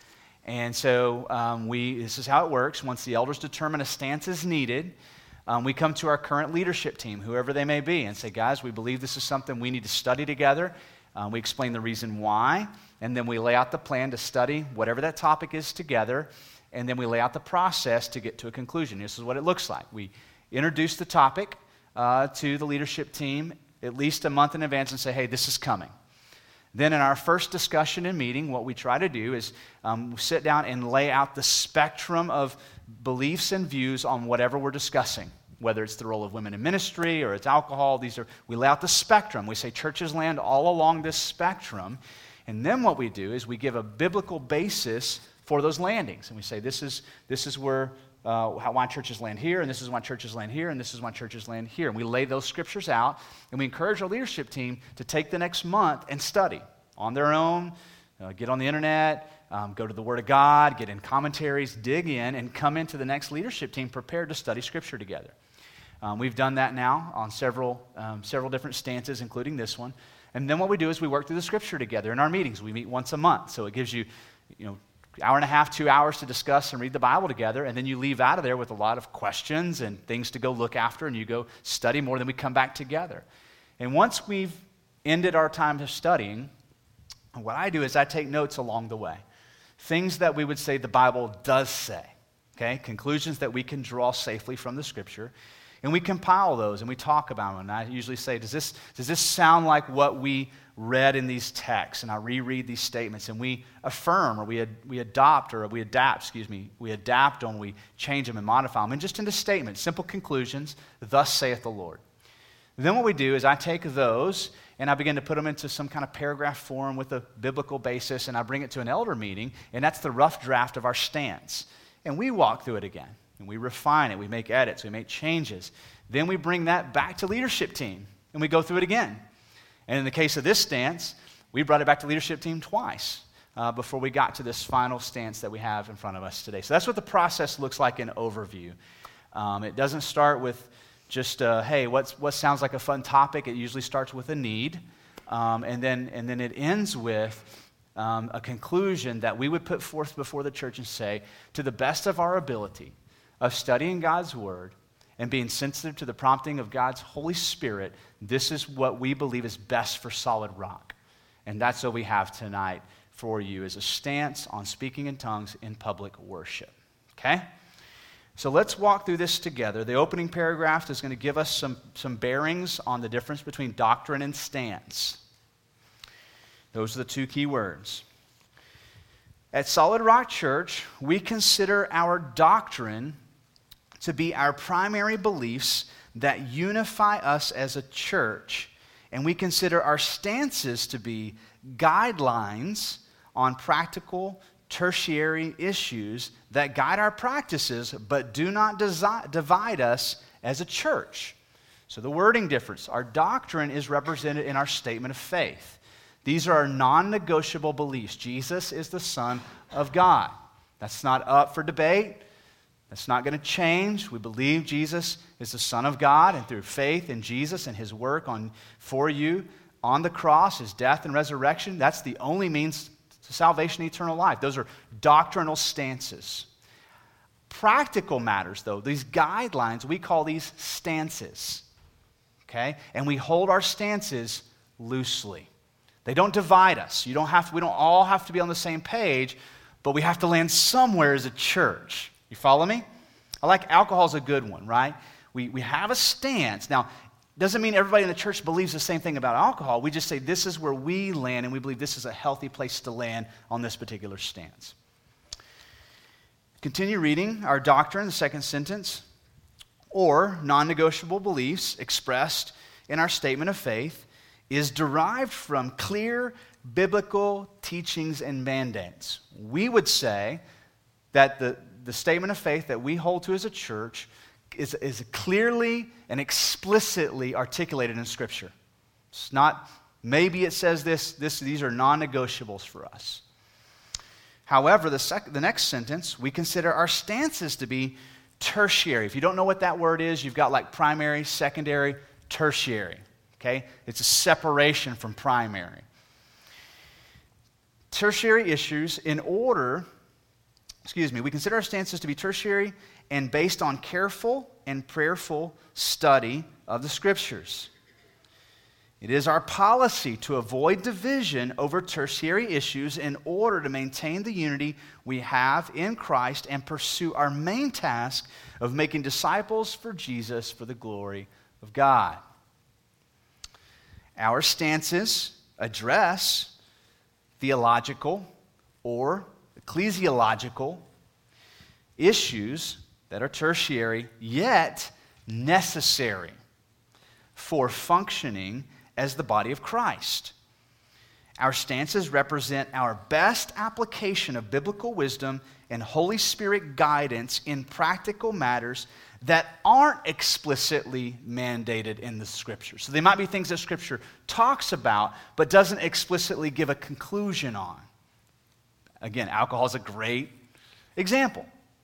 And so um, we. this is how it works. Once the elders determine a stance is needed, Um, we come to our current leadership team, whoever they may be, and say, guys, we believe this is something we need to study together. Um, we explain the reason why, and then we lay out the plan to study whatever that topic is together, and then we lay out the process to get to a conclusion. This is what it looks like. We introduce the topic uh, to the leadership team at least a month in advance and say, hey, this is coming. Then in our first discussion and meeting, what we try to do is um, sit down and lay out the spectrum of beliefs and views on whatever we're discussing, whether it's the role of women in ministry or it's alcohol. These are we lay out the spectrum. We say churches land all along this spectrum. And then what we do is we give a biblical basis for those landings. And we say this is, this is where uh, how, why churches land here, and this is why churches land here, and this is why churches land here. And we lay those scriptures out, and we encourage our leadership team to take the next month and study on their own, uh, get on the internet, um, go to the Word of God, get in commentaries, dig in, and come into the next leadership team prepared to study Scripture together. Um, we've done that now on several um, several different stances, including this one. And then what we do is we work through the Scripture together in our meetings. We meet once a month, so it gives you, you know, hour and a half, two hours to discuss and read the Bible together, and then you leave out of there with a lot of questions and things to go look after, and you go study more, then we come back together. And once we've ended our time of studying, what I do is I take notes along the way. Things that we would say the Bible does say, okay? Conclusions that we can draw safely from the Scripture. And we compile those and we talk about them. And I usually say, does this, does this sound like what we read in these texts? And I reread these statements and we affirm or we, ad, we adopt or we adapt, excuse me, we adapt them, we change them and modify them. And just into statements, simple conclusions, thus saith the Lord. Then what we do is I take those and I begin to put them into some kind of paragraph form with a biblical basis, and I bring it to an elder meeting, and that's the rough draft of our stance. And we walk through it again, and we refine it, we make edits, we make changes. Then we bring that back to leadership team, and we go through it again. And in the case of this stance, we brought it back to leadership team twice uh, before we got to this final stance that we have in front of us today. So that's what the process looks like in overview. Um, it doesn't start with just, uh, hey, what's, what sounds like a fun topic? It usually starts with a need, um, and then and then it ends with um, a conclusion that we would put forth before the church and say, to the best of our ability of studying God's Word and being sensitive to the prompting of God's Holy Spirit, this is what we believe is best for Solid Rock. And that's what we have tonight for you, is a stance on speaking in tongues in public worship. Okay? So let's walk through this together. The opening paragraph is going to give us some, some bearings on the difference between doctrine and stance. Those are the two key words. At Solid Rock Church, we consider our doctrine to be our primary beliefs that unify us as a church, and we consider our stances to be guidelines on practical tertiary issues that guide our practices but do not desi- divide us as a church. So the wording difference. Our doctrine is represented in our statement of faith. These are our non-negotiable beliefs. Jesus is the Son of God. That's not up for debate. That's not going to change. We believe Jesus is the Son of God, and through faith in Jesus and his work on for you on the cross, his death and resurrection, that's the only means to salvation and eternal life. Those are doctrinal stances. Practical matters, though, these guidelines, we call these stances. Okay? And we hold our stances loosely. They don't divide us. You don't have to, we don't all have to be on the same page, but we have to land somewhere as a church. You follow me? I like alcohol is a good one, right? We, we have a stance. Now, doesn't mean everybody in the church believes the same thing about alcohol. We just say this is where we land, and we believe this is a healthy place to land on this particular stance. Continue reading our doctrine, the second sentence, or non-negotiable beliefs expressed in our statement of faith is derived from clear biblical teachings and mandates. We would say that the, the statement of faith that we hold to as a church is, is clearly and explicitly articulated in Scripture. It's not, maybe it says this, this these are non-negotiables for us. However, the, sec- the next sentence, we consider our stances to be tertiary. If you don't know what that word is, you've got like primary, secondary, tertiary. Okay? It's a separation from primary. Tertiary issues in order, excuse me, we consider our stances to be tertiary and based on careful and prayerful study of the Scriptures. It is our policy to avoid division over tertiary issues in order to maintain the unity we have in Christ and pursue our main task of making disciples for Jesus for the glory of God. Our stances address theological or ecclesiological issues that are tertiary yet necessary for functioning as the body of Christ. Our stances represent our best application of biblical wisdom and Holy Spirit guidance in practical matters that aren't explicitly mandated in the Scripture. So they might be things that Scripture talks about, but doesn't explicitly give a conclusion on. Again, alcohol is a great example.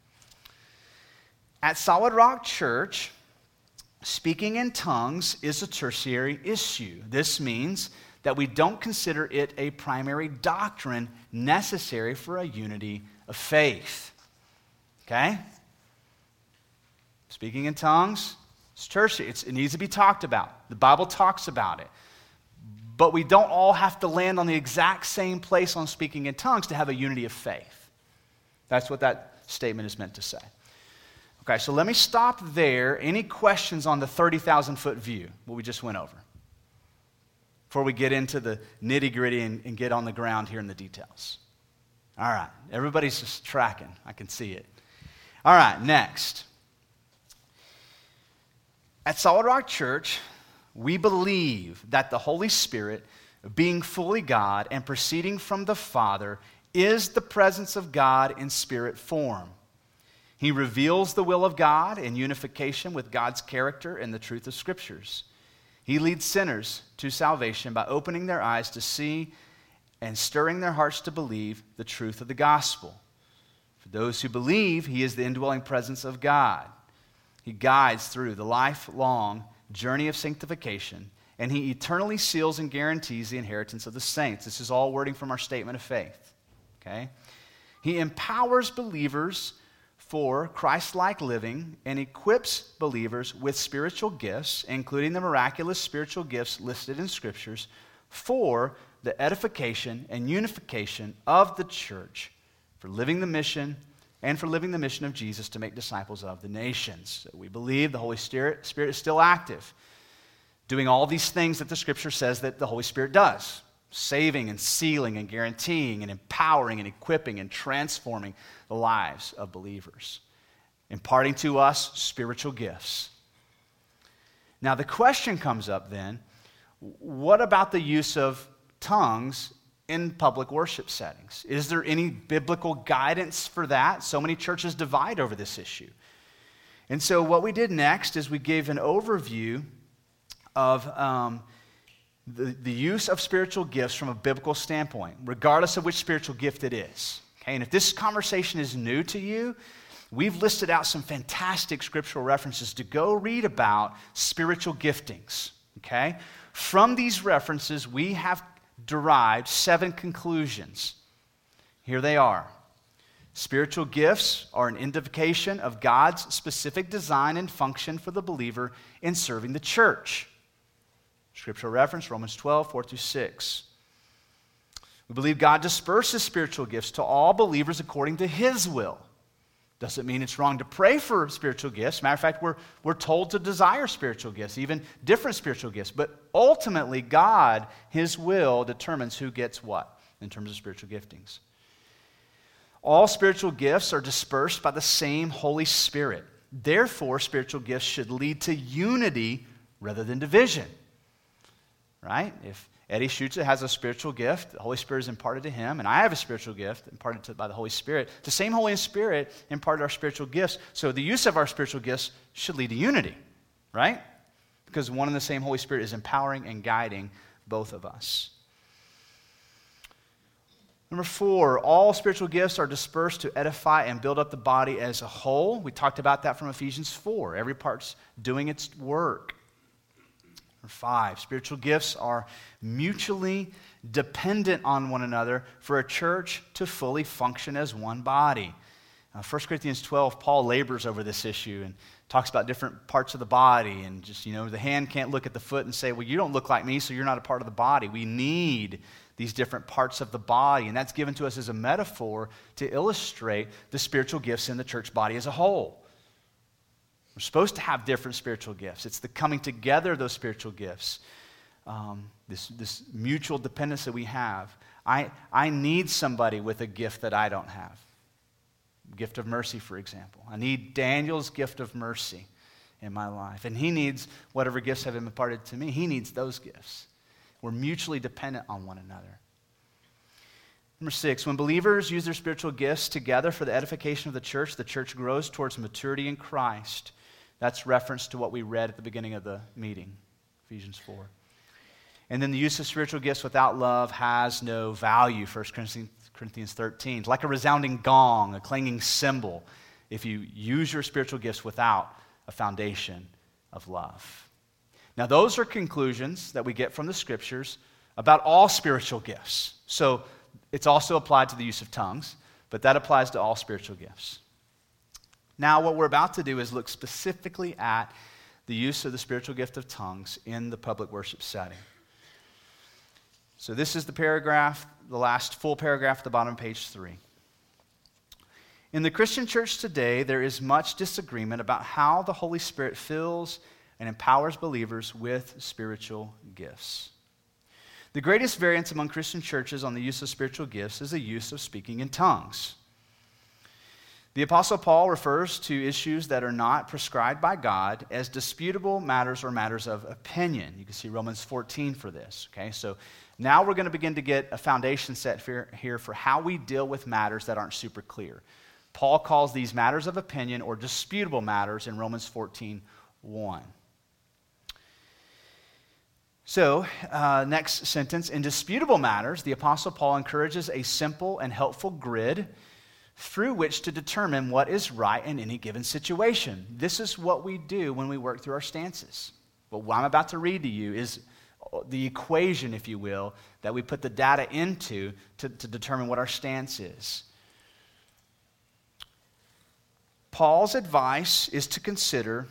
At Solid Rock Church, speaking in tongues is a tertiary issue. This means that we don't consider it a primary doctrine necessary for a unity of faith. Okay? Speaking in tongues, it's tertiary. It's, it needs to be talked about. The Bible talks about it. But we don't all have to land on the exact same place on speaking in tongues to have a unity of faith. That's what that statement is meant to say. Okay, so let me stop there. Any questions on the thirty thousand foot view, what we just went over? Before we get into the nitty-gritty and, and get on the ground here in the details. All right, everybody's just tracking. I can see it. All right, next. At Solid Rock Church, we believe that the Holy Spirit, being fully God and proceeding from the Father, is the presence of God in spirit form. He reveals the will of God in unification with God's character and the truth of Scriptures. He leads sinners to salvation by opening their eyes to see and stirring their hearts to believe the truth of the gospel. For those who believe, He is the indwelling presence of God. He guides through the lifelong journey of sanctification, and He eternally seals and guarantees the inheritance of the saints. This is all wording from our statement of faith. Okay? He empowers believers for Christ-like living and equips believers with spiritual gifts, including the miraculous spiritual gifts listed in Scriptures, for the edification and unification of the church, for living the mission and for living the mission of Jesus to make disciples of the nations. So we believe the Holy Spirit, Spirit is still active, doing all these things that the Scripture says that the Holy Spirit does. Saving and sealing and guaranteeing and empowering and equipping and transforming the lives of believers. Imparting to us spiritual gifts. Now the question comes up then, what about the use of tongues in public worship settings? Is there any biblical guidance for that? So many churches divide over this issue. And so what we did next is we gave an overview of um, The, the use of spiritual gifts from a biblical standpoint, regardless of which spiritual gift it is. Okay, and if this conversation is new to you, we've listed out some fantastic scriptural references to go read about spiritual giftings, okay? From these references, we have derived seven conclusions. Here they are. Spiritual gifts are an indication of God's specific design and function for the believer in serving the church. Scriptural reference, Romans twelve, four through six. We believe God disperses spiritual gifts to all believers according to His will. Doesn't mean it's wrong to pray for spiritual gifts. Matter of fact, we're, we're told to desire spiritual gifts, even different spiritual gifts. But ultimately, God, His will, determines who gets what in terms of spiritual giftings. All spiritual gifts are dispersed by the same Holy Spirit. Therefore, spiritual gifts should lead to unity rather than division. Right? If Eddie Schutze has a spiritual gift, the Holy Spirit is imparted to him, and I have a spiritual gift imparted to, by the Holy Spirit. The same Holy Spirit imparted our spiritual gifts, so the use of our spiritual gifts should lead to unity. Right? Because one and the same Holy Spirit is empowering and guiding both of us. Number four, all spiritual gifts are dispersed to edify and build up the body as a whole. We talked about that from Ephesians four. Every part's doing its work. Number five, spiritual gifts are mutually dependent on one another for a church to fully function as one body. Uh, First Corinthians twelve, Paul labors over this issue and talks about different parts of the body, and just, you know, the hand can't look at the foot and say, well, you don't look like me, so you're not a part of the body. We need these different parts of the body, and that's given to us as a metaphor to illustrate the spiritual gifts in the church body as a whole. We're supposed to have different spiritual gifts. It's the coming together of those spiritual gifts, um, this, this mutual dependence that we have. I, I need somebody with a gift that I don't have. Gift of mercy, for example. I need Daniel's gift of mercy in my life, and he needs whatever gifts have been imparted to me. He needs those gifts. We're mutually dependent on one another. Number six, when believers use their spiritual gifts together for the edification of the church, the church grows towards maturity in Christ. That's reference to what we read at the beginning of the meeting, Ephesians four. And then the use of spiritual gifts without love has no value, First Corinthians thirteen. It's like a resounding gong, a clanging cymbal, if you use your spiritual gifts without a foundation of love. Now, those are conclusions that we get from the Scriptures about all spiritual gifts. So it's also applied to the use of tongues, but that applies to all spiritual gifts. Now, what we're about to do is look specifically at the use of the spiritual gift of tongues in the public worship setting. So this is the paragraph, the last full paragraph at the bottom of page three. In the Christian church today, there is much disagreement about how the Holy Spirit fills and empowers believers with spiritual gifts. The greatest variance among Christian churches on the use of spiritual gifts is the use of speaking in tongues. The Apostle Paul refers to issues that are not prescribed by God as disputable matters or matters of opinion. You can see Romans fourteen for this. Okay, so now we're going to begin to get a foundation set here for how we deal with matters that aren't super clear. Paul calls these matters of opinion or disputable matters in Romans fourteen one. So, uh, next sentence. In disputable matters, the Apostle Paul encourages a simple and helpful grid through which to determine what is right in any given situation. This is what we do when we work through our stances. But what I'm about to read to you is the equation, if you will, that we put the data into to, to determine what our stance is. Paul's advice is to consider,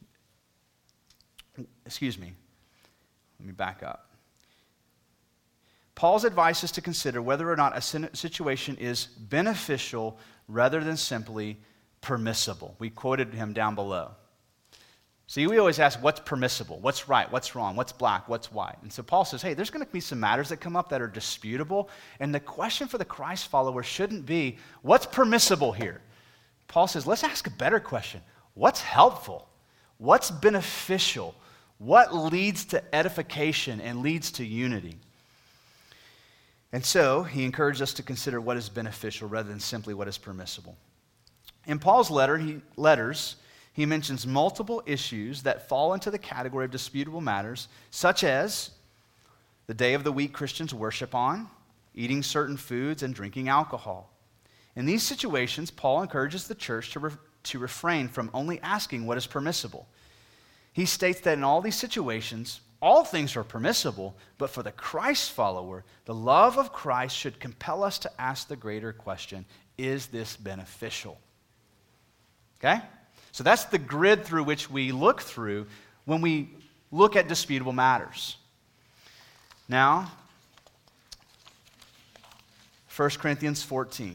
excuse me, let me back up. Paul's advice is to consider whether or not a situation is beneficial rather than simply permissible. We quoted him down below. See, we always ask, what's permissible? What's right? What's wrong? What's black? What's white? And so Paul says, hey, there's going to be some matters that come up that are disputable, and the question for the Christ follower shouldn't be, what's permissible here? Paul says, let's ask a better question. What's helpful? What's beneficial? What leads to edification and leads to unity? And so he encouraged us to consider what is beneficial rather than simply what is permissible. In Paul's letter, he, letters, he mentions multiple issues that fall into the category of disputable matters, such as the day of the week Christians worship on, eating certain foods, and drinking alcohol. In these situations, Paul encourages the church to re- to refrain from only asking what is permissible. He states that in all these situations, all things are permissible, but for the Christ follower, the love of Christ should compel us to ask the greater question, is this beneficial? Okay? So that's the grid through which we look through when we look at disputable matters. Now, First Corinthians fourteen.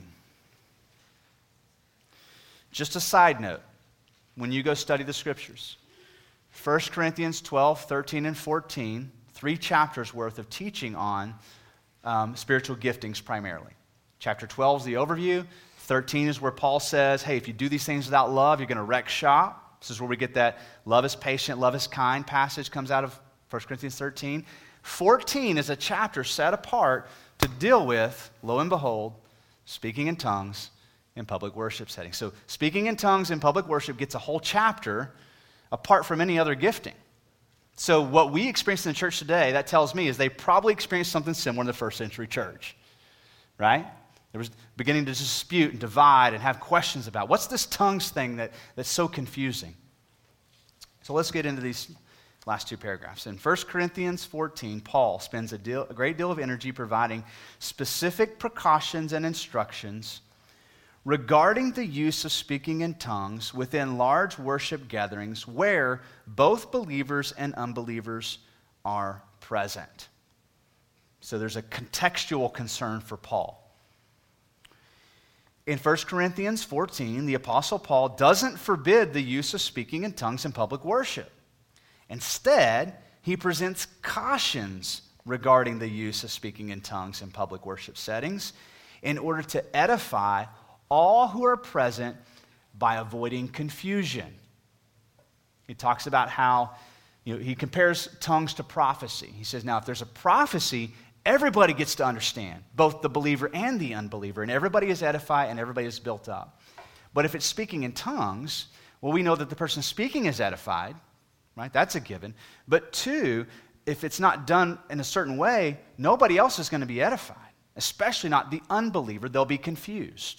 Just a side note, when you go study the scriptures, First Corinthians twelve, thirteen, and fourteen, three chapters worth of teaching on um, spiritual giftings primarily. Chapter twelve is the overview. thirteen is where Paul says, hey, if you do these things without love, you're going to wreck shop. This is where we get that love is patient, love is kind passage comes out of First Corinthians thirteen. fourteen is a chapter set apart to deal with, lo and behold, speaking in tongues in public worship settings. So speaking in tongues in public worship gets a whole chapter apart from any other gifting. So what we experience in the church today, that tells me, is they probably experienced something similar in the first century church, right? There was beginning to dispute and divide and have questions about, what's this tongues thing that, that's so confusing? So let's get into these last two paragraphs. In First Corinthians fourteen, Paul spends a, deal, a great deal of energy providing specific precautions and instructions regarding the use of speaking in tongues within large worship gatherings where both believers and unbelievers are present. So there's a contextual concern for Paul. In First Corinthians fourteen, the Apostle Paul doesn't forbid the use of speaking in tongues in public worship. Instead, he presents cautions regarding the use of speaking in tongues in public worship settings in order to edify all who are present by avoiding confusion. He talks about how, you know, he compares tongues to prophecy. He says, now, if there's a prophecy, everybody gets to understand, both the believer and the unbeliever, and everybody is edified and everybody is built up. But if it's speaking in tongues, well, we know that the person speaking is edified, right? That's a given. But two, if it's not done in a certain way, nobody else is going to be edified, especially not the unbeliever. They'll be confused.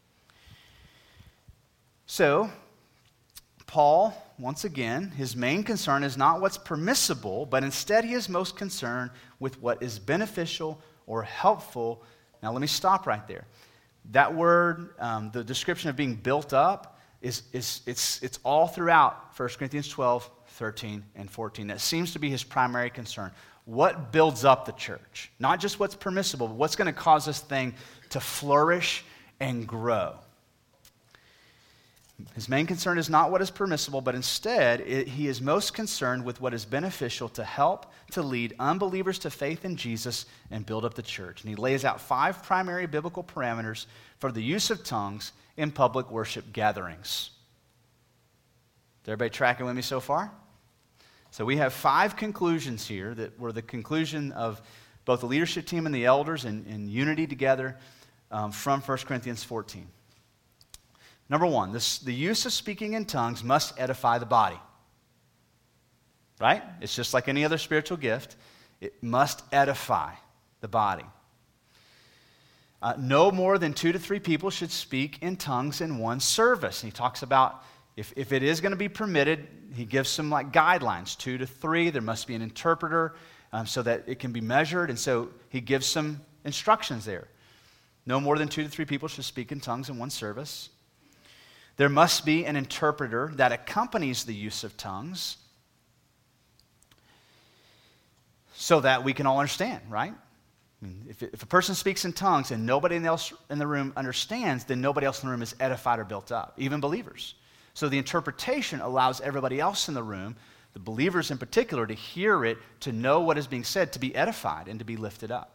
So, Paul, once again, his main concern is not what's permissible, but instead he is most concerned with what is beneficial or helpful. Now, let me stop right there. That word, um, the description of being built up, is, is it's, it's all throughout First Corinthians twelve, thirteen, and fourteen. That seems to be his primary concern. What builds up the church? Not just what's permissible, but what's going to cause this thing to flourish and grow. His main concern is not what is permissible, but instead it, he is most concerned with what is beneficial to help to lead unbelievers to faith in Jesus and build up the church. And he lays out five primary biblical parameters for the use of tongues in public worship gatherings. Is everybody tracking with me so far? So we have five conclusions here that were the conclusion of both the leadership team and the elders in, in unity together um, from First Corinthians fourteen. Number one, this, the use of speaking in tongues must edify the body. Right? It's just like any other spiritual gift. It must edify the body. Uh, no more than two to three people should speak in tongues in one service. And he talks about if, if it is going to be permitted, he gives some like guidelines. Two to three, there must be an interpreter um, so that it can be measured. And so he gives some instructions there. No more than two to three people should speak in tongues in one service. There must be an interpreter that accompanies the use of tongues so that we can all understand, right? I mean, if, if a person speaks in tongues and nobody else in the room understands, then nobody else in the room is edified or built up, even believers. So the interpretation allows everybody else in the room, the believers in particular, to hear it, to know what is being said, to be edified and to be lifted up.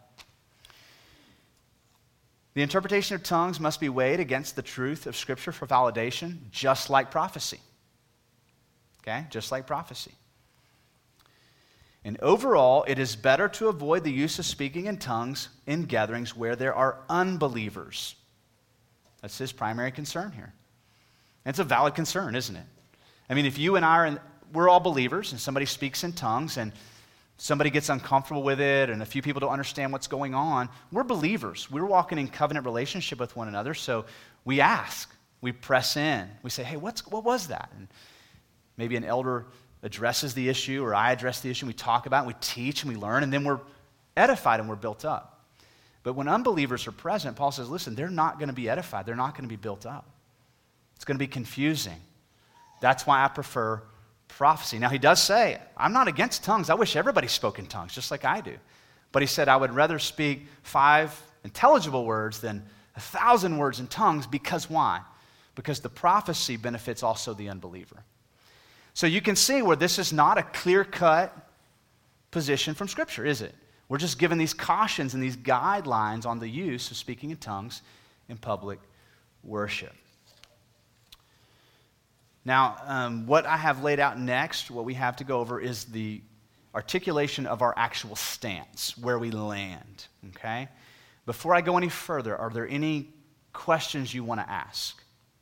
The interpretation of tongues must be weighed against the truth of Scripture for validation, just like prophecy. Okay? Just like prophecy. And overall, it is better to avoid the use of speaking in tongues in gatherings where there are unbelievers. That's his primary concern here. And it's a valid concern, isn't it? I mean, if you and I are, in, we're all believers, and somebody speaks in tongues, and somebody gets uncomfortable with it, and a few people don't understand what's going on, we're believers. We're walking in covenant relationship with one another, so we ask, We press in. We say, hey, what's, what was that? And maybe an elder addresses the issue, or I address the issue, and we talk about it, and we teach, and we learn, and then we're edified and we're built up. But when unbelievers are present, Paul says, listen, they're not going to be edified. They're not going to be built up. It's going to be confusing. That's why I prefer prophecy. Now, he does say, I'm not against tongues. I wish everybody spoke in tongues, just like I do. But he said, I would rather speak five intelligible words than a thousand words in tongues. Because why? Because the prophecy benefits also the unbeliever. So you can see where this is not a clear-cut position from Scripture, is it? We're just given these cautions and these guidelines on the use of speaking in tongues in public worship. Now, um, what I have laid out next, what we have to go over, is the articulation of our actual stance, where we land, okay? Before I go any further, are there any questions you want to ask?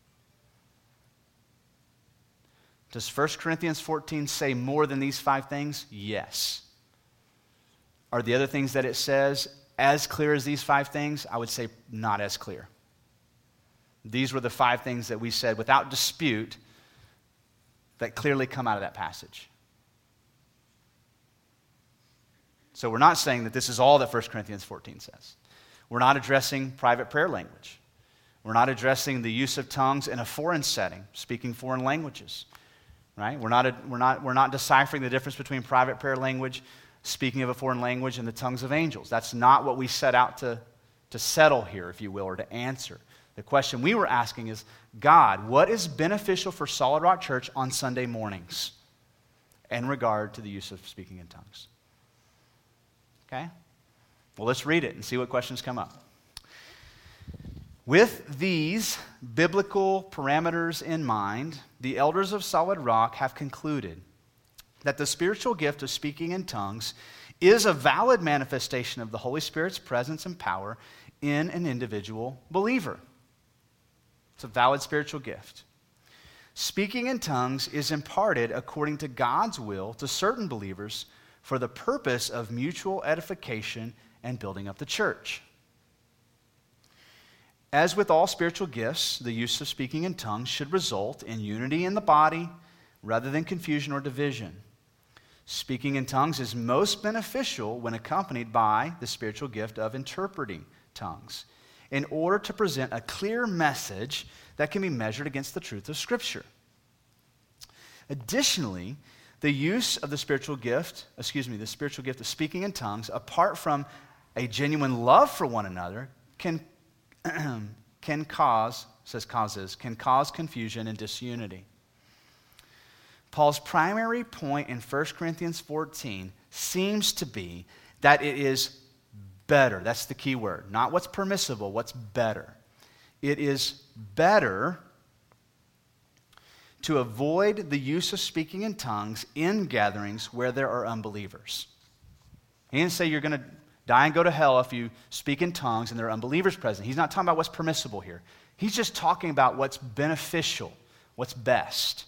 Does First Corinthians fourteen say more than these five things? Yes. Are the other things that it says as clear as these five things? I would say not as clear. These were the five things that we said without dispute that clearly come out of that passage. So we're not saying that this is all that First Corinthians fourteen says. We're not addressing private prayer language. We're not addressing the use of tongues in a foreign setting, speaking foreign languages. Right? We're not, we're, not, we're not deciphering the difference between private prayer language, speaking of a foreign language, and the tongues of angels. That's not what we set out to, to settle here, if you will, or to answer. The question we were asking is, God, what is beneficial for Solid Rock Church on Sunday mornings in regard to the use of speaking in tongues? Okay? Well, let's read it and see what questions come up. With these biblical parameters in mind, the elders of Solid Rock have concluded that the spiritual gift of speaking in tongues is a valid manifestation of the Holy Spirit's presence and power in an individual believer. It's a valid spiritual gift. Speaking in tongues is imparted according to God's will to certain believers for the purpose of mutual edification and building up the church. As with all spiritual gifts, the use of speaking in tongues should result in unity in the body rather than confusion or division. Speaking in tongues is most beneficial when accompanied by the spiritual gift of interpreting tongues, in order to present a clear message that can be measured against the truth of Scripture. Additionally, the use of the spiritual gift, excuse me, the spiritual gift of speaking in tongues, apart from a genuine love for one another, can can cause, says causes, can cause confusion and disunity. Paul's primary point in First Corinthians fourteen seems to be that it is better. That's the key word. Not what's permissible, what's better. It is better to avoid the use of speaking in tongues in gatherings where there are unbelievers. He didn't say you're going to die and go to hell if you speak in tongues and there are unbelievers present. He's not talking about what's permissible here. He's just talking about what's beneficial, what's best.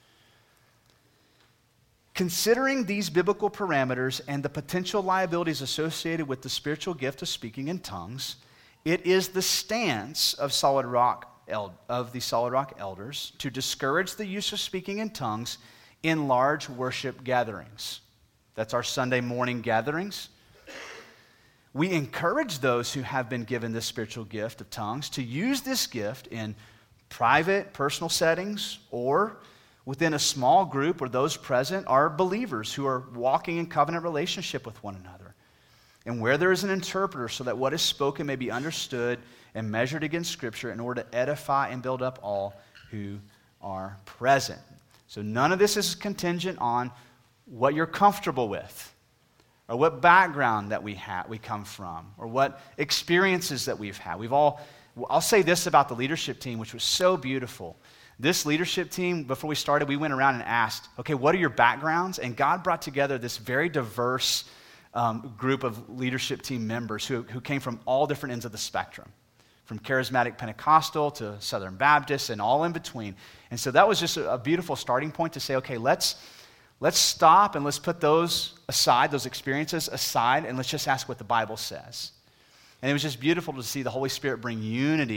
Considering these biblical parameters and the potential liabilities associated with the spiritual gift of speaking in tongues, it is the stance of Solid Rock of the Solid Rock elders to discourage the use of speaking in tongues in large worship gatherings. That's our Sunday morning gatherings. We encourage those who have been given this spiritual gift of tongues to use this gift in private, personal settings, or within a small group where those present are believers who are walking in covenant relationship with one another, and where there is an interpreter so that what is spoken may be understood and measured against Scripture in order to edify and build up all who are present. So none of this is contingent on what you're comfortable with, or what background that we have, we come from, or what experiences that we've had. We've all, I'll say this about the leadership team, which was so beautiful. This leadership team, before we started, we went around and asked, okay, what are your backgrounds? And God brought together this very diverse um, group of leadership team members who, who came from all different ends of the spectrum, from charismatic Pentecostal to Southern Baptist and all in between. And so that was just a, a beautiful starting point to say, okay, let's Let's stop and let's put those aside, those experiences aside, and let's just ask what the Bible says. And it was just beautiful to see the Holy Spirit bring unity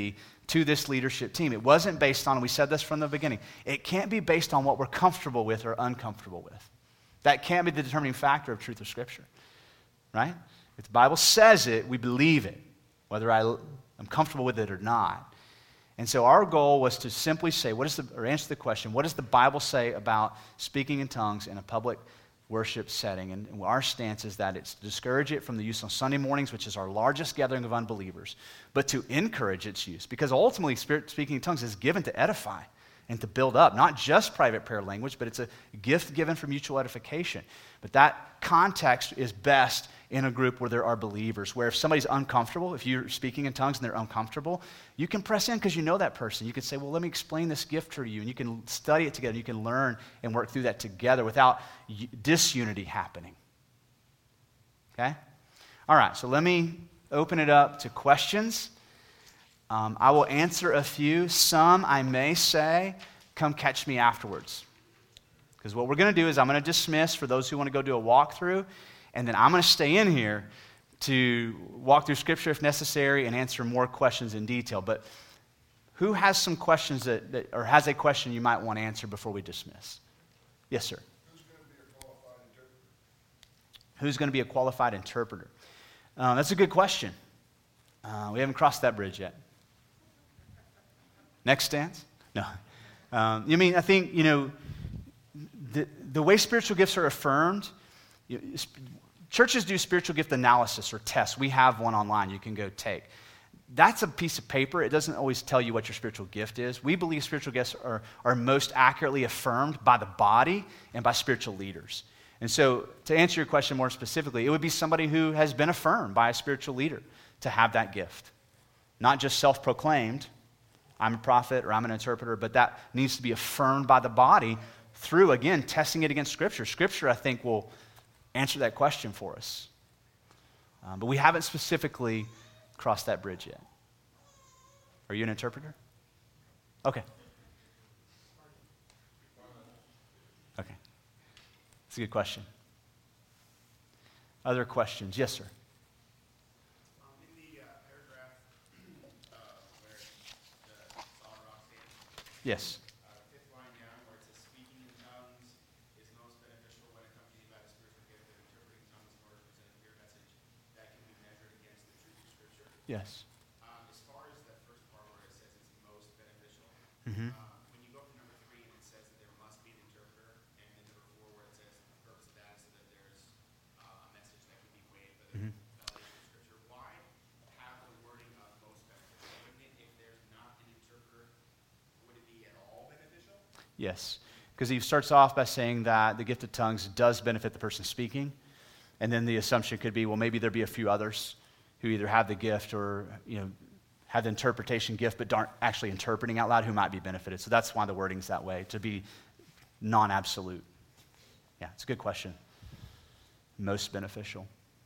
to this leadership team. It wasn't based on, we said this from the beginning, it can't be based on what we're comfortable with or uncomfortable with. That can't be the determining factor of truth of Scripture, right? If the Bible says it, we believe it, whether I am comfortable with it or not. And so our goal was to simply say, what is the, or answer the question, what does the Bible say about speaking in tongues in a public worship setting? And our stance is that it's to discourage it from the use on Sunday mornings, which is our largest gathering of unbelievers, but to encourage its use, because ultimately spirit speaking in tongues is given to edify and to build up, not just private prayer language, but it's a gift given for mutual edification. But that context is best in a group where there are believers, where if somebody's uncomfortable, if you're speaking in tongues and they're uncomfortable, you can press in because you know that person. You can say, well, let me explain this gift to you, and you can study it together. You can learn and work through that together without disunity happening. Okay? All right, so let me open it up to questions. Um, I will answer a few. Some I may say, come catch me afterwards. Because what we're going to do is I'm going to dismiss for those who want to go do a walkthrough, and then I'm going to stay in here to walk through Scripture if necessary and answer more questions in detail. But who has some questions that, that or has a question you might want to answer before we dismiss? Yes, sir. Who's going to be a qualified interpreter? Who's going to be a qualified interpreter? Uh, that's a good question. Uh, we haven't crossed that bridge yet. Next stance? No. Um, you mean, I think, you know, the, the way spiritual gifts are affirmed, you, churches do spiritual gift analysis or tests. We have one online you can go take. That's a piece of paper. It doesn't always tell you what your spiritual gift is. We believe spiritual gifts are, are most accurately affirmed by the body and by spiritual leaders. And so to answer your question more specifically, it would be somebody who has been affirmed by a spiritual leader to have that gift. Not just self-proclaimed, I'm a prophet or I'm an interpreter, but that needs to be affirmed by the body through, again, testing it against Scripture. Scripture, I think, will answer that question for us. Um, but we haven't specifically crossed that bridge yet. Are you an interpreter? Okay. Okay. That's a good question. Other questions? Yes, sir. Um, in the uh, paragraph uh, where the solid rock stands, Yes. uh, fifth line down where it says speaking in tongues is most beneficial when accompanied by the spiritual gift of interpreting tongues in order to present a clear message that can be measured against the truth of Scripture. Yes. Um, as far as the first part where it says it's most beneficial, Mm-hmm. um, when you go up to number three and it says that there must be an interpreter, and then number four where it says the purpose of that is so that there's uh, a message that can be weighed by the Mhm. validation of Scripture. Why have the wording of most beneficial? Wouldn't it, if there's not an interpreter, would it be at all beneficial? Yes, because he starts off by saying that the gift of tongues does benefit the person speaking, and then the assumption could be, well, maybe there'd be a few others who either have the gift or, you know, have the interpretation gift but aren't actually interpreting out loud who might be benefited. So that's why the wording's that way, to be non-absolute. Yeah, it's a good question. Most beneficial.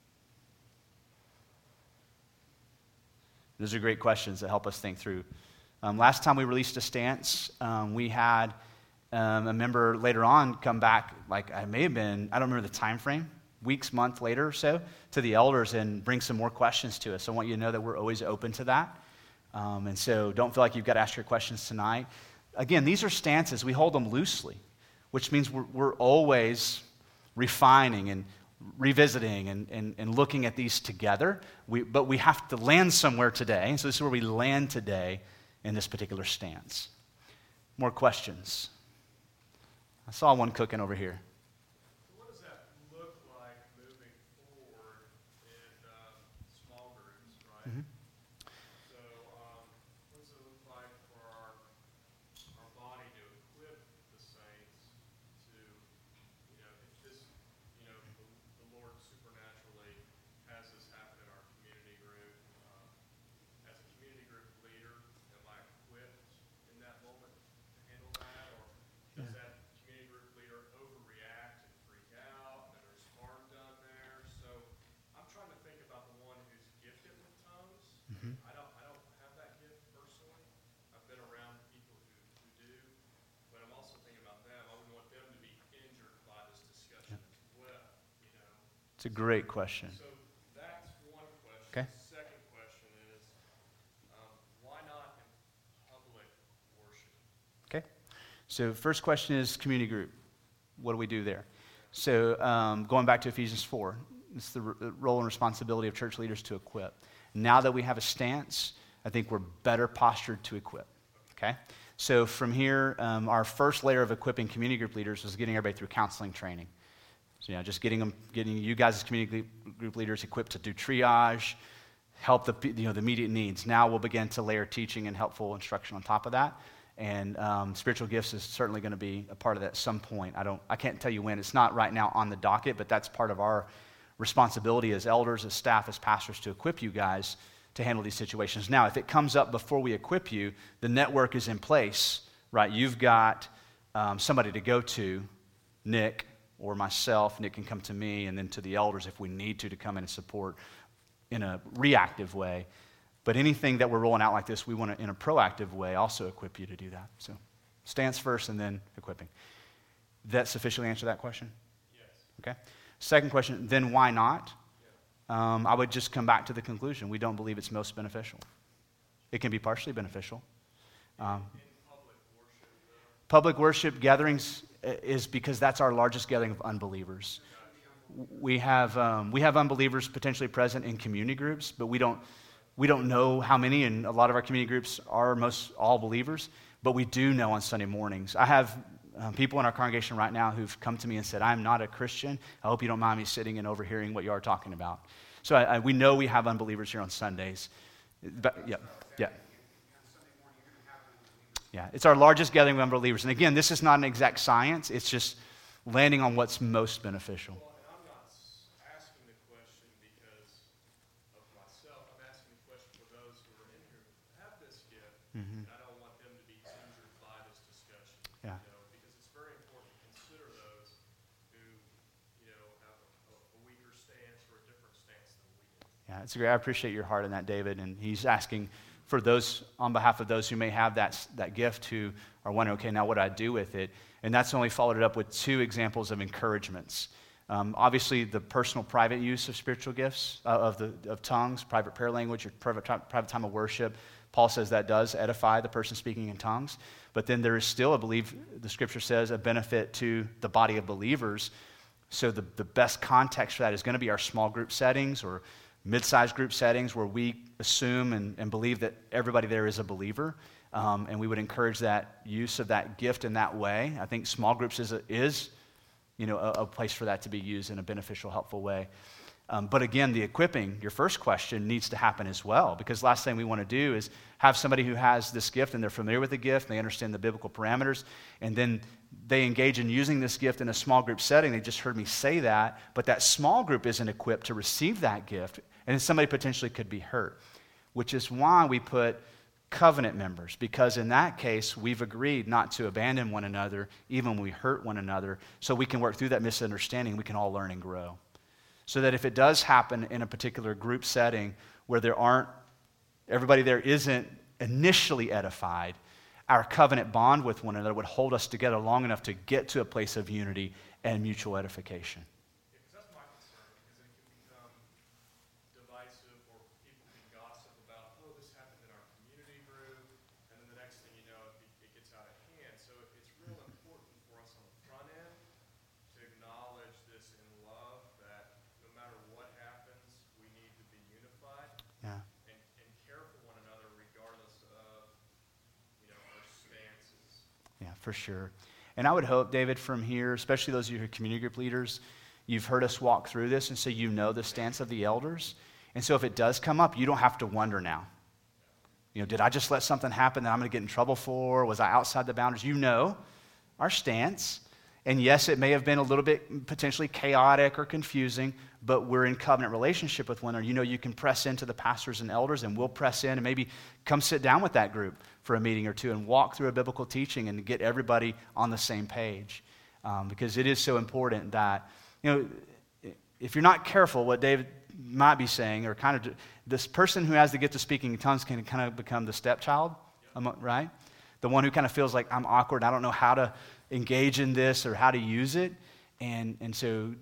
Those are great questions that help us think through. Um, last time we released a stance, um, we had um, a member later on come back, like I may have been, I don't remember the time frame, weeks, month later or so, to the elders and bring some more questions to us. I want you to know that we're always open to that. Um, and so don't feel like you've got to ask your questions tonight. Again, these are stances. We hold them loosely, which means we're, we're always refining and revisiting and, and, and looking at these together. We, but we have to land somewhere today. And so this is where we land today in this particular stance. More questions? I saw one cooking over here. What does that look like moving forward in um, small groups, right? Mhm. So um, what does it look like for our, our body to equip the saints to, you know, if this, you know, the, the Lord supernaturally has this happen in our community group, um, as a community group leader, am I equipped in that moment to handle that, or does that community group leader overreact and freak out, and there's harm done there? So I'm trying to think about the one who's gifted with tongues. Mhm. I don't, I don't have that gift personally. I've been around people who, who do, but I'm also thinking about them. I wouldn't want them to be injured by this discussion as well, you know? It's a great question. So that's one question. Okay. Second question is, um, why not So first question is community group. What do we do there? So um, going back to Ephesians four, it's the r- role and responsibility of church leaders to equip. Now that we have a stance, I think we're better postured to equip, okay? So from here, um, our first layer of equipping community group leaders was getting everybody through counseling training. So, you know, just getting them, getting you guys as community group leaders equipped to do triage, help the, you know, the immediate needs. Now we'll begin to layer teaching and helpful instruction on top of that. And um, spiritual gifts is certainly going to be a part of that at some point. I don't, I can't tell you when. It's not right now on the docket, but that's part of our responsibility as elders, as staff, as pastors to equip you guys to handle these situations. Now, if it comes up before we equip you, the network is in place, right? You've got um, somebody to go to, Nick or myself. Nick can come to me and then to the elders if we need to to come in and support in a reactive way. But anything that we're rolling out like this, we want to, in a proactive way, also equip you to do that. So stance first and then equipping. That sufficiently answer that question? Yes. Okay. Second question, then why not? Um, I would just come back to the conclusion. We don't believe it's most beneficial. It can be partially beneficial. Um, In public worship, though, public worship gatherings is because that's our largest gathering of unbelievers. We have um, we have unbelievers potentially present in community groups, but we don't we don't know how many. And a lot of our community groups are most all believers, but we do know on Sunday mornings. I have um, people in our congregation right now who've come to me and said, "I'm not a Christian. I hope you don't mind me sitting and overhearing what you are talking about." So I, I, we know we have unbelievers here on Sundays. But, yeah, yeah. Yeah, it's our largest gathering of unbelievers. And again, this is not an exact science. It's just landing on what's most beneficial. well, and I'm not s- asking the question because of myself. I'm asking the question for those who are in here who have this gift, and I don't want them to be injured by this discussion. Yeah. You know, because it's very important to consider those who, you know, have a, a weaker stance or a different stance than we do. Yeah, it's great. I appreciate your heart in that, David. And he's asking for those, on behalf of those who may have that, that gift, who are wondering, okay, now what do I do with it? And that's only followed it up with two examples of encouragements. Um, obviously, the personal, private use of spiritual gifts, uh, of the of tongues, private prayer language, your private time, private time of worship. Paul says that does edify the person speaking in tongues. But then there is still, I believe, the Scripture says, a benefit to the body of believers. So the, the best context for that is going to be our small group settings or mid-sized group settings where we assume and, and believe that everybody there is a believer. Um, and we would encourage that use of that gift in that way. I think small groups is, a, is you know, a, a place for that to be used in a beneficial, helpful way. Um, but again, the equipping, your first question, needs to happen as well. Because last thing we want to do is have somebody who has this gift and they're familiar with the gift, and they understand the biblical parameters, and then they engage in using this gift in a small group setting. They just heard me say that, but that small group isn't equipped to receive that gift, and somebody potentially could be hurt, which is why we put covenant members, because in that case, we've agreed not to abandon one another, even when we hurt one another, so we can work through that misunderstanding. We can all learn and grow. So that if it does happen in a particular group setting where there aren't, everybody there isn't initially edified, our covenant bond with one another would hold us together long enough to get to a place of unity and mutual edification. Because that's my concern, because it can become divisive, or people can gossip about, oh, this happened in our community group, and then the next thing you know, it, be- it gets out of hand. So it's real important for us on the front end to acknowledge this in love, that no matter what happens, we need to be unified Yeah. and, and care for one another regardless of, you know, our stances. Yeah, for sure. And I would hope, David, from here, especially those of you who are community group leaders, you've heard us walk through this, and so you know the stance of the elders. And so if it does come up, you don't have to wonder now. You know, did I just let something happen that I'm going to get in trouble for? Was I outside the boundaries? You know our stance. And yes, it may have been a little bit potentially chaotic or confusing, but we're in covenant relationship with one another. You know, you can press into the pastors and elders, and we'll press in and maybe come sit down with that group for a meeting or two and walk through a biblical teaching and get everybody on the same page. Um, because it is so important that, you know, if you're not careful, what David might be saying, or kind of this person who has the gift of speaking in tongues can kind of become the stepchild, right? The one who kind of feels like, I'm awkward, I don't know how to engage in this or how to use it. And and so,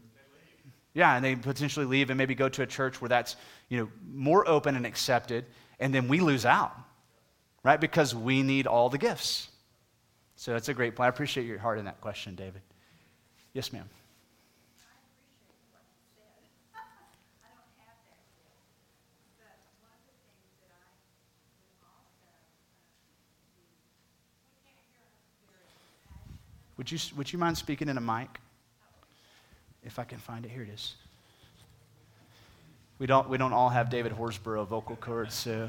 yeah, and they potentially leave and maybe go to a church where that's, you know, more open and accepted, and then we lose out, right? Because we need all the gifts. So that's a great point. I appreciate your heart in that question, David. Yes, ma'am. I appreciate what you said. I don't have that gift. But one of the things that I would also uh, be, we can't hear her very compassionate. Would you, would you mind speaking in a mic? If I can find it. Here it is. We don't, we don't all have David Horsborough vocal cords, so.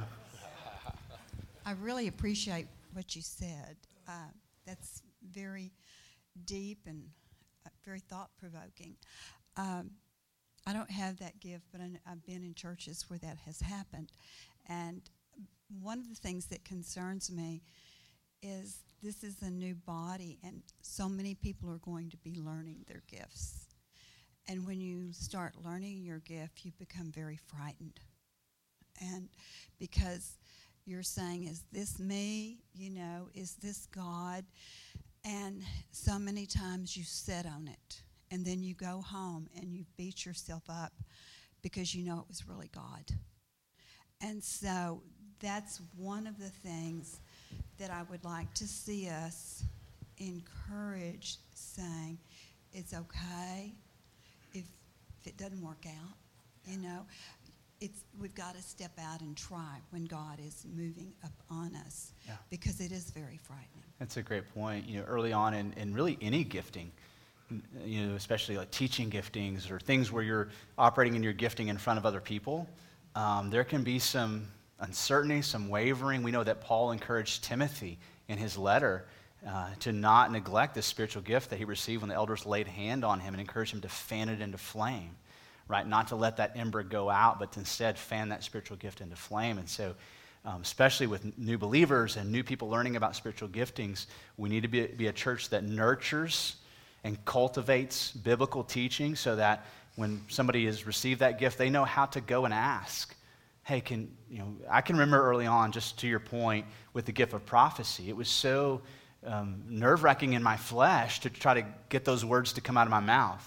I really appreciate what you said. Uh, that's very deep and uh, very thought-provoking. Um, I don't have that gift, but I, I've been in churches where that has happened. And one of the things that concerns me is this is a new body, and so many people are going to be learning their gifts. And when you start learning your gift, you become very frightened. And because you're saying, is this me? You know, is this God? And so many times you sit on it, and then you go home and you beat yourself up because you know it was really God. And so that's one of the things that I would like to see us encourage, saying, it's okay if, if it doesn't work out, you know. It's, we've got to step out and try when God is moving up on us, Yeah. because it is very frightening. That's a great point. You know, early on in, in really any gifting, you know, especially like teaching giftings or things where you're operating in your gifting in front of other people, um, there can be some uncertainty, some wavering. We know that Paul encouraged Timothy in his letter uh, to not neglect this spiritual gift that he received when the elders laid hand on him and encouraged him to fan it into flame, right? Not to let that ember go out, but to instead fan that spiritual gift into flame. And so, um, especially with new believers and new people learning about spiritual giftings, we need to be, be a church that nurtures and cultivates biblical teaching so that when somebody has received that gift, they know how to go and ask. Hey, can, you know, I can remember early on, just to your point, with the gift of prophecy, it was so um, nerve-wracking in my flesh to try to get those words to come out of my mouth.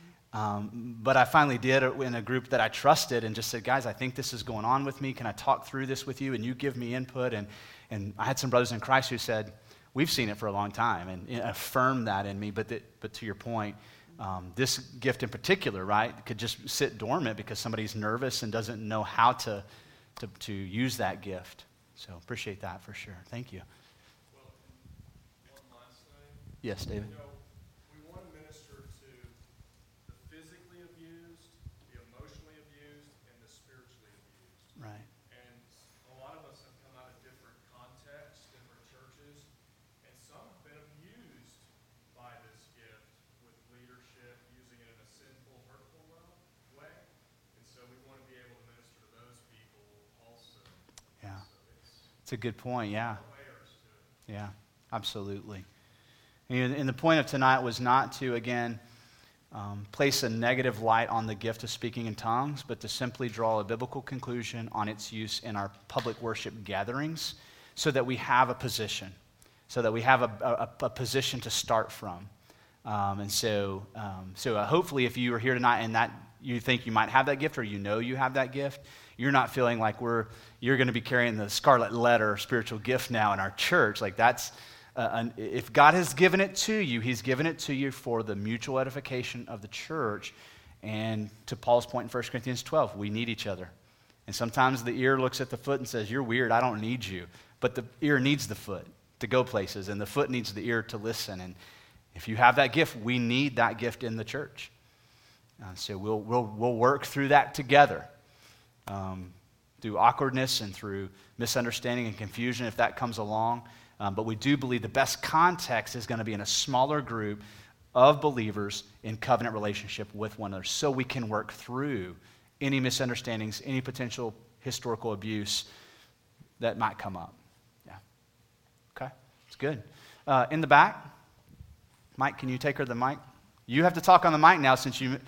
Um, but I finally did it in a group that I trusted and just said, guys, I think this is going on with me. Can I talk through this with you? And you give me input. And, and I had some brothers in Christ who said, we've seen it for a long time, and, and affirmed that in me. But, that, but to your point, um, this gift in particular, right, could just sit dormant because somebody's nervous and doesn't know how to, to, to use that gift. So appreciate that for sure. Thank you. Well, one last thing. Yes, David. You know, we want to minister to the physically abused, the emotionally abused, and the spiritually abused. Right. And a lot of us have come out of different contexts, different churches, and some have been abused by this gift with leadership using it in a sinful, hurtful way. And so we want to be able to minister to those people also. Yeah. So it's It's a good point, yeah. layers to it. Yeah, absolutely. And, and the point of tonight was not to, again, um, place a negative light on the gift of speaking in tongues, but to simply draw a biblical conclusion on its use in our public worship gatherings so that we have a position, so that we have a, a, a position to start from. Um, and so, um, so uh, hopefully if you are here tonight and that you think you might have that gift or you know you have that gift, you're not feeling like we're you're going to be carrying the scarlet letter spiritual gift now in our church. Like that's, uh, an, if God has given it to you, he's given it to you for the mutual edification of the church. And to Paul's point in First Corinthians twelve, we need each other. And sometimes the ear looks at the foot and says, you're weird, I don't need you. But the ear needs the foot to go places, and the foot needs the ear to listen. And if you have that gift, we need that gift in the church. Uh, so we'll, we'll, we'll work through that together. Um, through awkwardness and through misunderstanding and confusion if that comes along. Um, but we do believe the best context is going to be in a smaller group of believers in covenant relationship with one another so we can work through any misunderstandings, any potential historical abuse that might come up. Yeah. Okay, it's good. Uh, in the back, Mike, can you take her the mic? You have to talk on the mic now since you...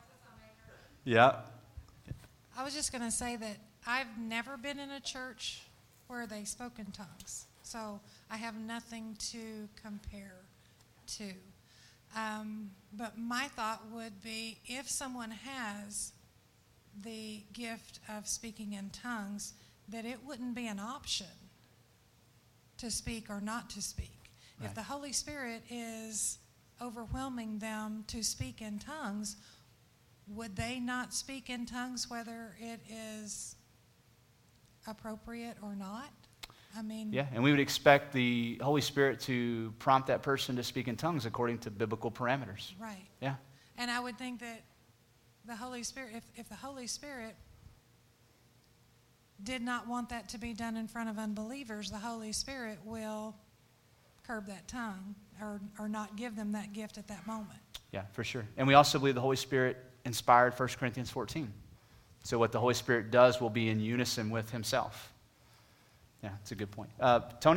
Yeah. I was just going to say that I've never been in a church where they spoke in tongues, so I have nothing to compare to. Um, but my thought would be if someone has the gift of speaking in tongues, that it wouldn't be an option to speak or not to speak. If Right. the Holy Spirit is overwhelming them to speak in tongues, would they not speak in tongues whether it is appropriate or not? I mean, Yeah, and we would expect the Holy Spirit to prompt that person to speak in tongues according to biblical parameters. right. Yeah. And I would think that the Holy Spirit, if, if the Holy Spirit did not want that to be done in front of unbelievers, the Holy Spirit will curb that tongue or, or not give them that gift at that moment. Yeah, for sure. And we also believe the Holy Spirit inspired First Corinthians fourteen. So what the Holy Spirit does will be in unison with himself. Yeah, it's a good point. Uh, Tony?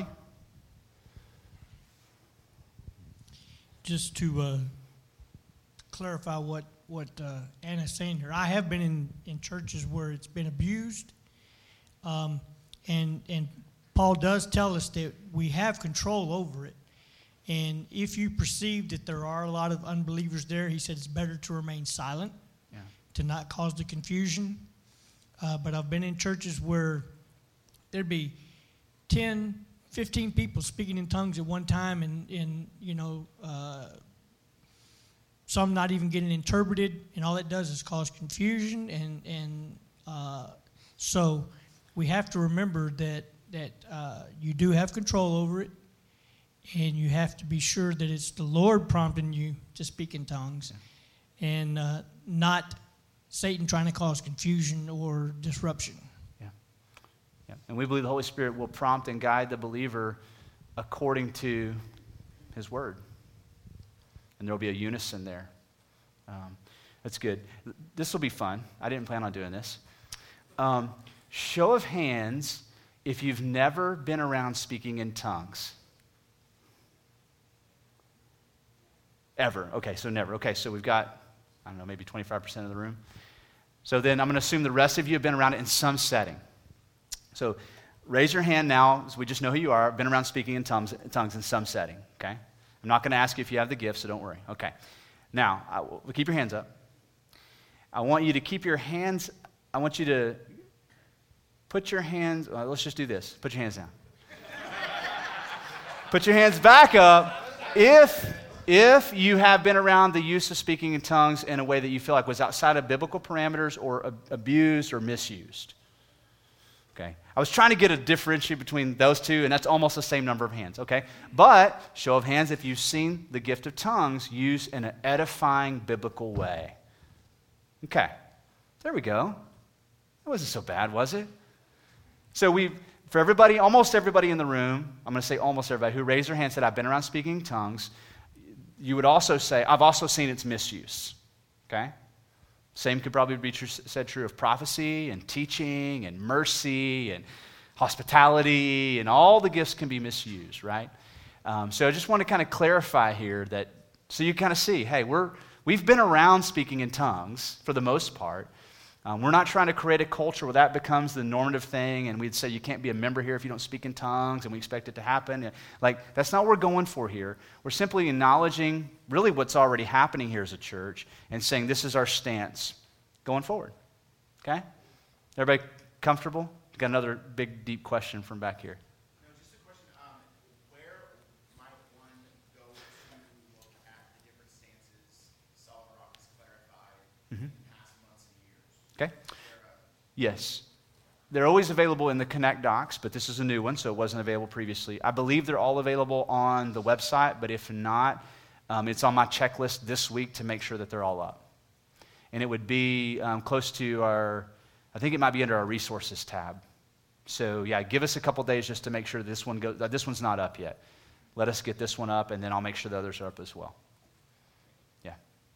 Just to uh, clarify what, what uh, Anna's saying here, I have been in, in churches where it's been abused, um, and, and Paul does tell us that we have control over it. And if you perceive that there are a lot of unbelievers there, he said it's better to remain silent, Yeah. to not cause the confusion. Uh, but I've been in churches where there'd be ten, fifteen people speaking in tongues at one time, and, and you know, uh, some not even getting interpreted, and all it does is cause confusion. And, and uh, so we have to remember that, that uh, you do have control over it, and you have to be sure that it's the Lord prompting you to speak in tongues, yeah. and uh, not Satan trying to cause confusion or disruption. Yeah. Yeah. And we believe the Holy Spirit will prompt and guide the believer according to his word. And there will be a unison there. Um, that's good. This will be fun. I didn't plan on doing this. Um, show of hands if you've never been around speaking in tongues. Ever. Okay, so never. Okay, so we've got, I don't know, maybe twenty-five percent of the room. So then I'm going to assume the rest of you have been around it in some setting. So raise your hand now, so we just know who you are. Been around speaking in tongues, tongues in some setting, okay? I'm not going to ask you if you have the gift, so don't worry. Okay. Now, I, well, keep your hands up. I want you to keep your hands, I want you to put your hands, well, let's just do this. Put your hands down. Put your hands back up. If... If you have been around the use of speaking in tongues in a way that you feel like was outside of biblical parameters or ab- abused or misused. Okay. I was trying to get a differentiate between those two, and that's almost the same number of hands. Okay. But, show of hands if you've seen the gift of tongues used in an edifying biblical way. Okay. There we go. That wasn't so bad, was it? So we, for everybody, almost everybody in the room, I'm going to say almost everybody, who raised their hand said, I've been around speaking in tongues, you would also say, I've also seen its misuse, okay? Same could probably be true, said true of prophecy and teaching and mercy and hospitality, and all the gifts can be misused, right? Um, so I just want to kind of clarify here that, so you kind of see, hey, we're, we've been around speaking in tongues for the most part. Um, we're not trying to create a culture where that becomes the normative thing, and we'd say you can't be a member here if you don't speak in tongues, and we expect it to happen. Like, that's not what we're going for here. We're simply acknowledging really what's already happening here as a church and saying this is our stance going forward. Okay? Everybody comfortable? Got another big, deep question from back here. No, just a question. Um, where might one go to look at the different stances Solid Rock has clarified Mm-hmm. in past months and years? Okay? Yes. They're always available in the Connect docs, but this is a new one, so it wasn't available previously. I believe they're all available on the website, but if not, um, it's on my checklist this week to make sure that they're all up. And it would be um, close to our, I think it might be under our resources tab. So yeah, give us a couple days just to make sure this one goes, uh, this one's not up yet. Let us get this one up, and then I'll make sure the others are up as well. Yeah.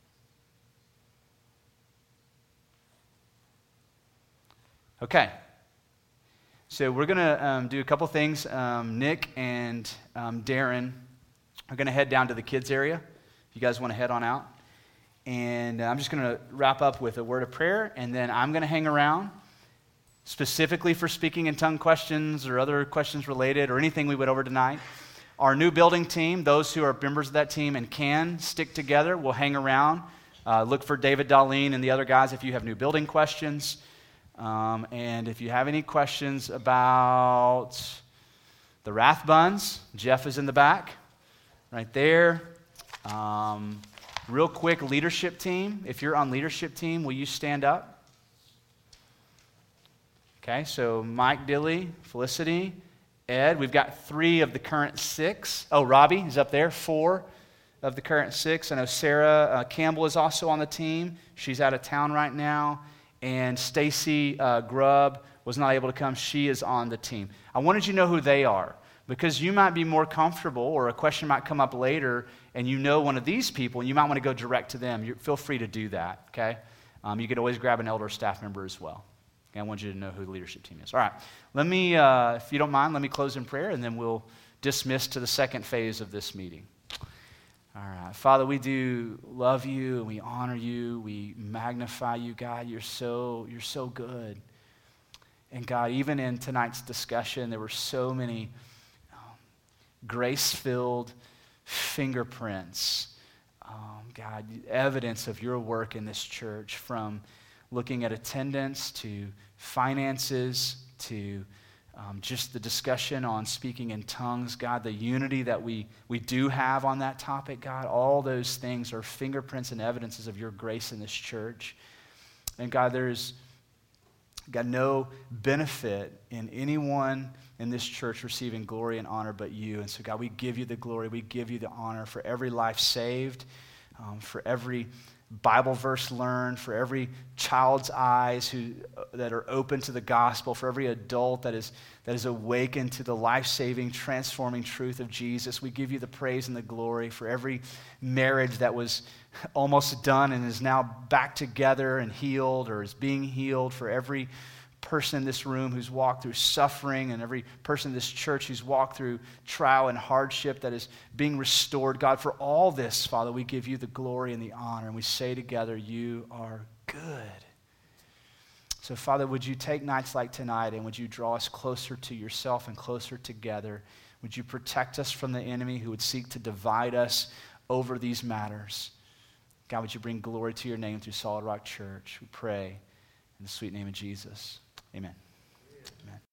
Okay. So we're going to um, do a couple things. Um, Nick and um, Darren are going to head down to the kids area. If you guys want to head on out. And uh, I'm just going to wrap up with a word of prayer, and then I'm going to hang around specifically for speaking in tongue questions or other questions related or anything we went over tonight. Our new building team, those who are members of that team and can stick together, will hang around. Uh, look for David Darlene and the other guys if you have new building questions. Um, and if you have any questions about the Rathbuns, Jeff is in the back. right there. Um, real quick, leadership team. If you're on leadership team, will you stand up? Okay, so Mike Dilly, Felicity, Ed. We've got three of the current six. Oh, Robbie is up there, four of the current six. I know Sarah uh, Campbell is also on the team. She's out of town right now. And Stacy uh, Grubb was not able to come. She is on the team. I wanted you to know who they are, because you might be more comfortable, or a question might come up later, and you know one of these people, and you might want to go direct to them. You, feel free to do that, okay? Um, you could always grab an elder or staff member as well. Okay, I want you to know who the leadership team is. All right, let me, uh, if you don't mind, let me close in prayer, and then we'll dismiss to the second phase of this meeting. All right, Father, we do love you, and we honor you. We magnify you, God. You're so, you're so good. And God, even in tonight's discussion, there were so many um, grace-filled fingerprints, um, God, evidence of your work in this church, from looking at attendance to finances to um, just the discussion on speaking in tongues. God, the unity that we, we do have on that topic, God, all those things are fingerprints and evidences of your grace in this church. And God, there's got no benefit in anyone in this church receiving glory and honor but you. And so, God, we give you the glory. We give you the honor for every life saved, um, for every Bible verse learned, for every child's eyes who that are open to the gospel, for every adult that is that is awakened to the life-saving, transforming truth of Jesus. We give you the praise and the glory for every marriage that was almost done and is now back together and healed, or is being healed, for every person in this room who's walked through suffering, and every person in this church who's walked through trial and hardship that is being restored. God, for all this, Father, we give you the glory and the honor, and we say together, you are good. So, Father, would you take nights like tonight, and would you draw us closer to yourself and closer together? Would you protect us from the enemy who would seek to divide us over these matters? God, would you bring glory to your name through Solid Rock Church? We pray in the sweet name of Jesus. Amen. Amen.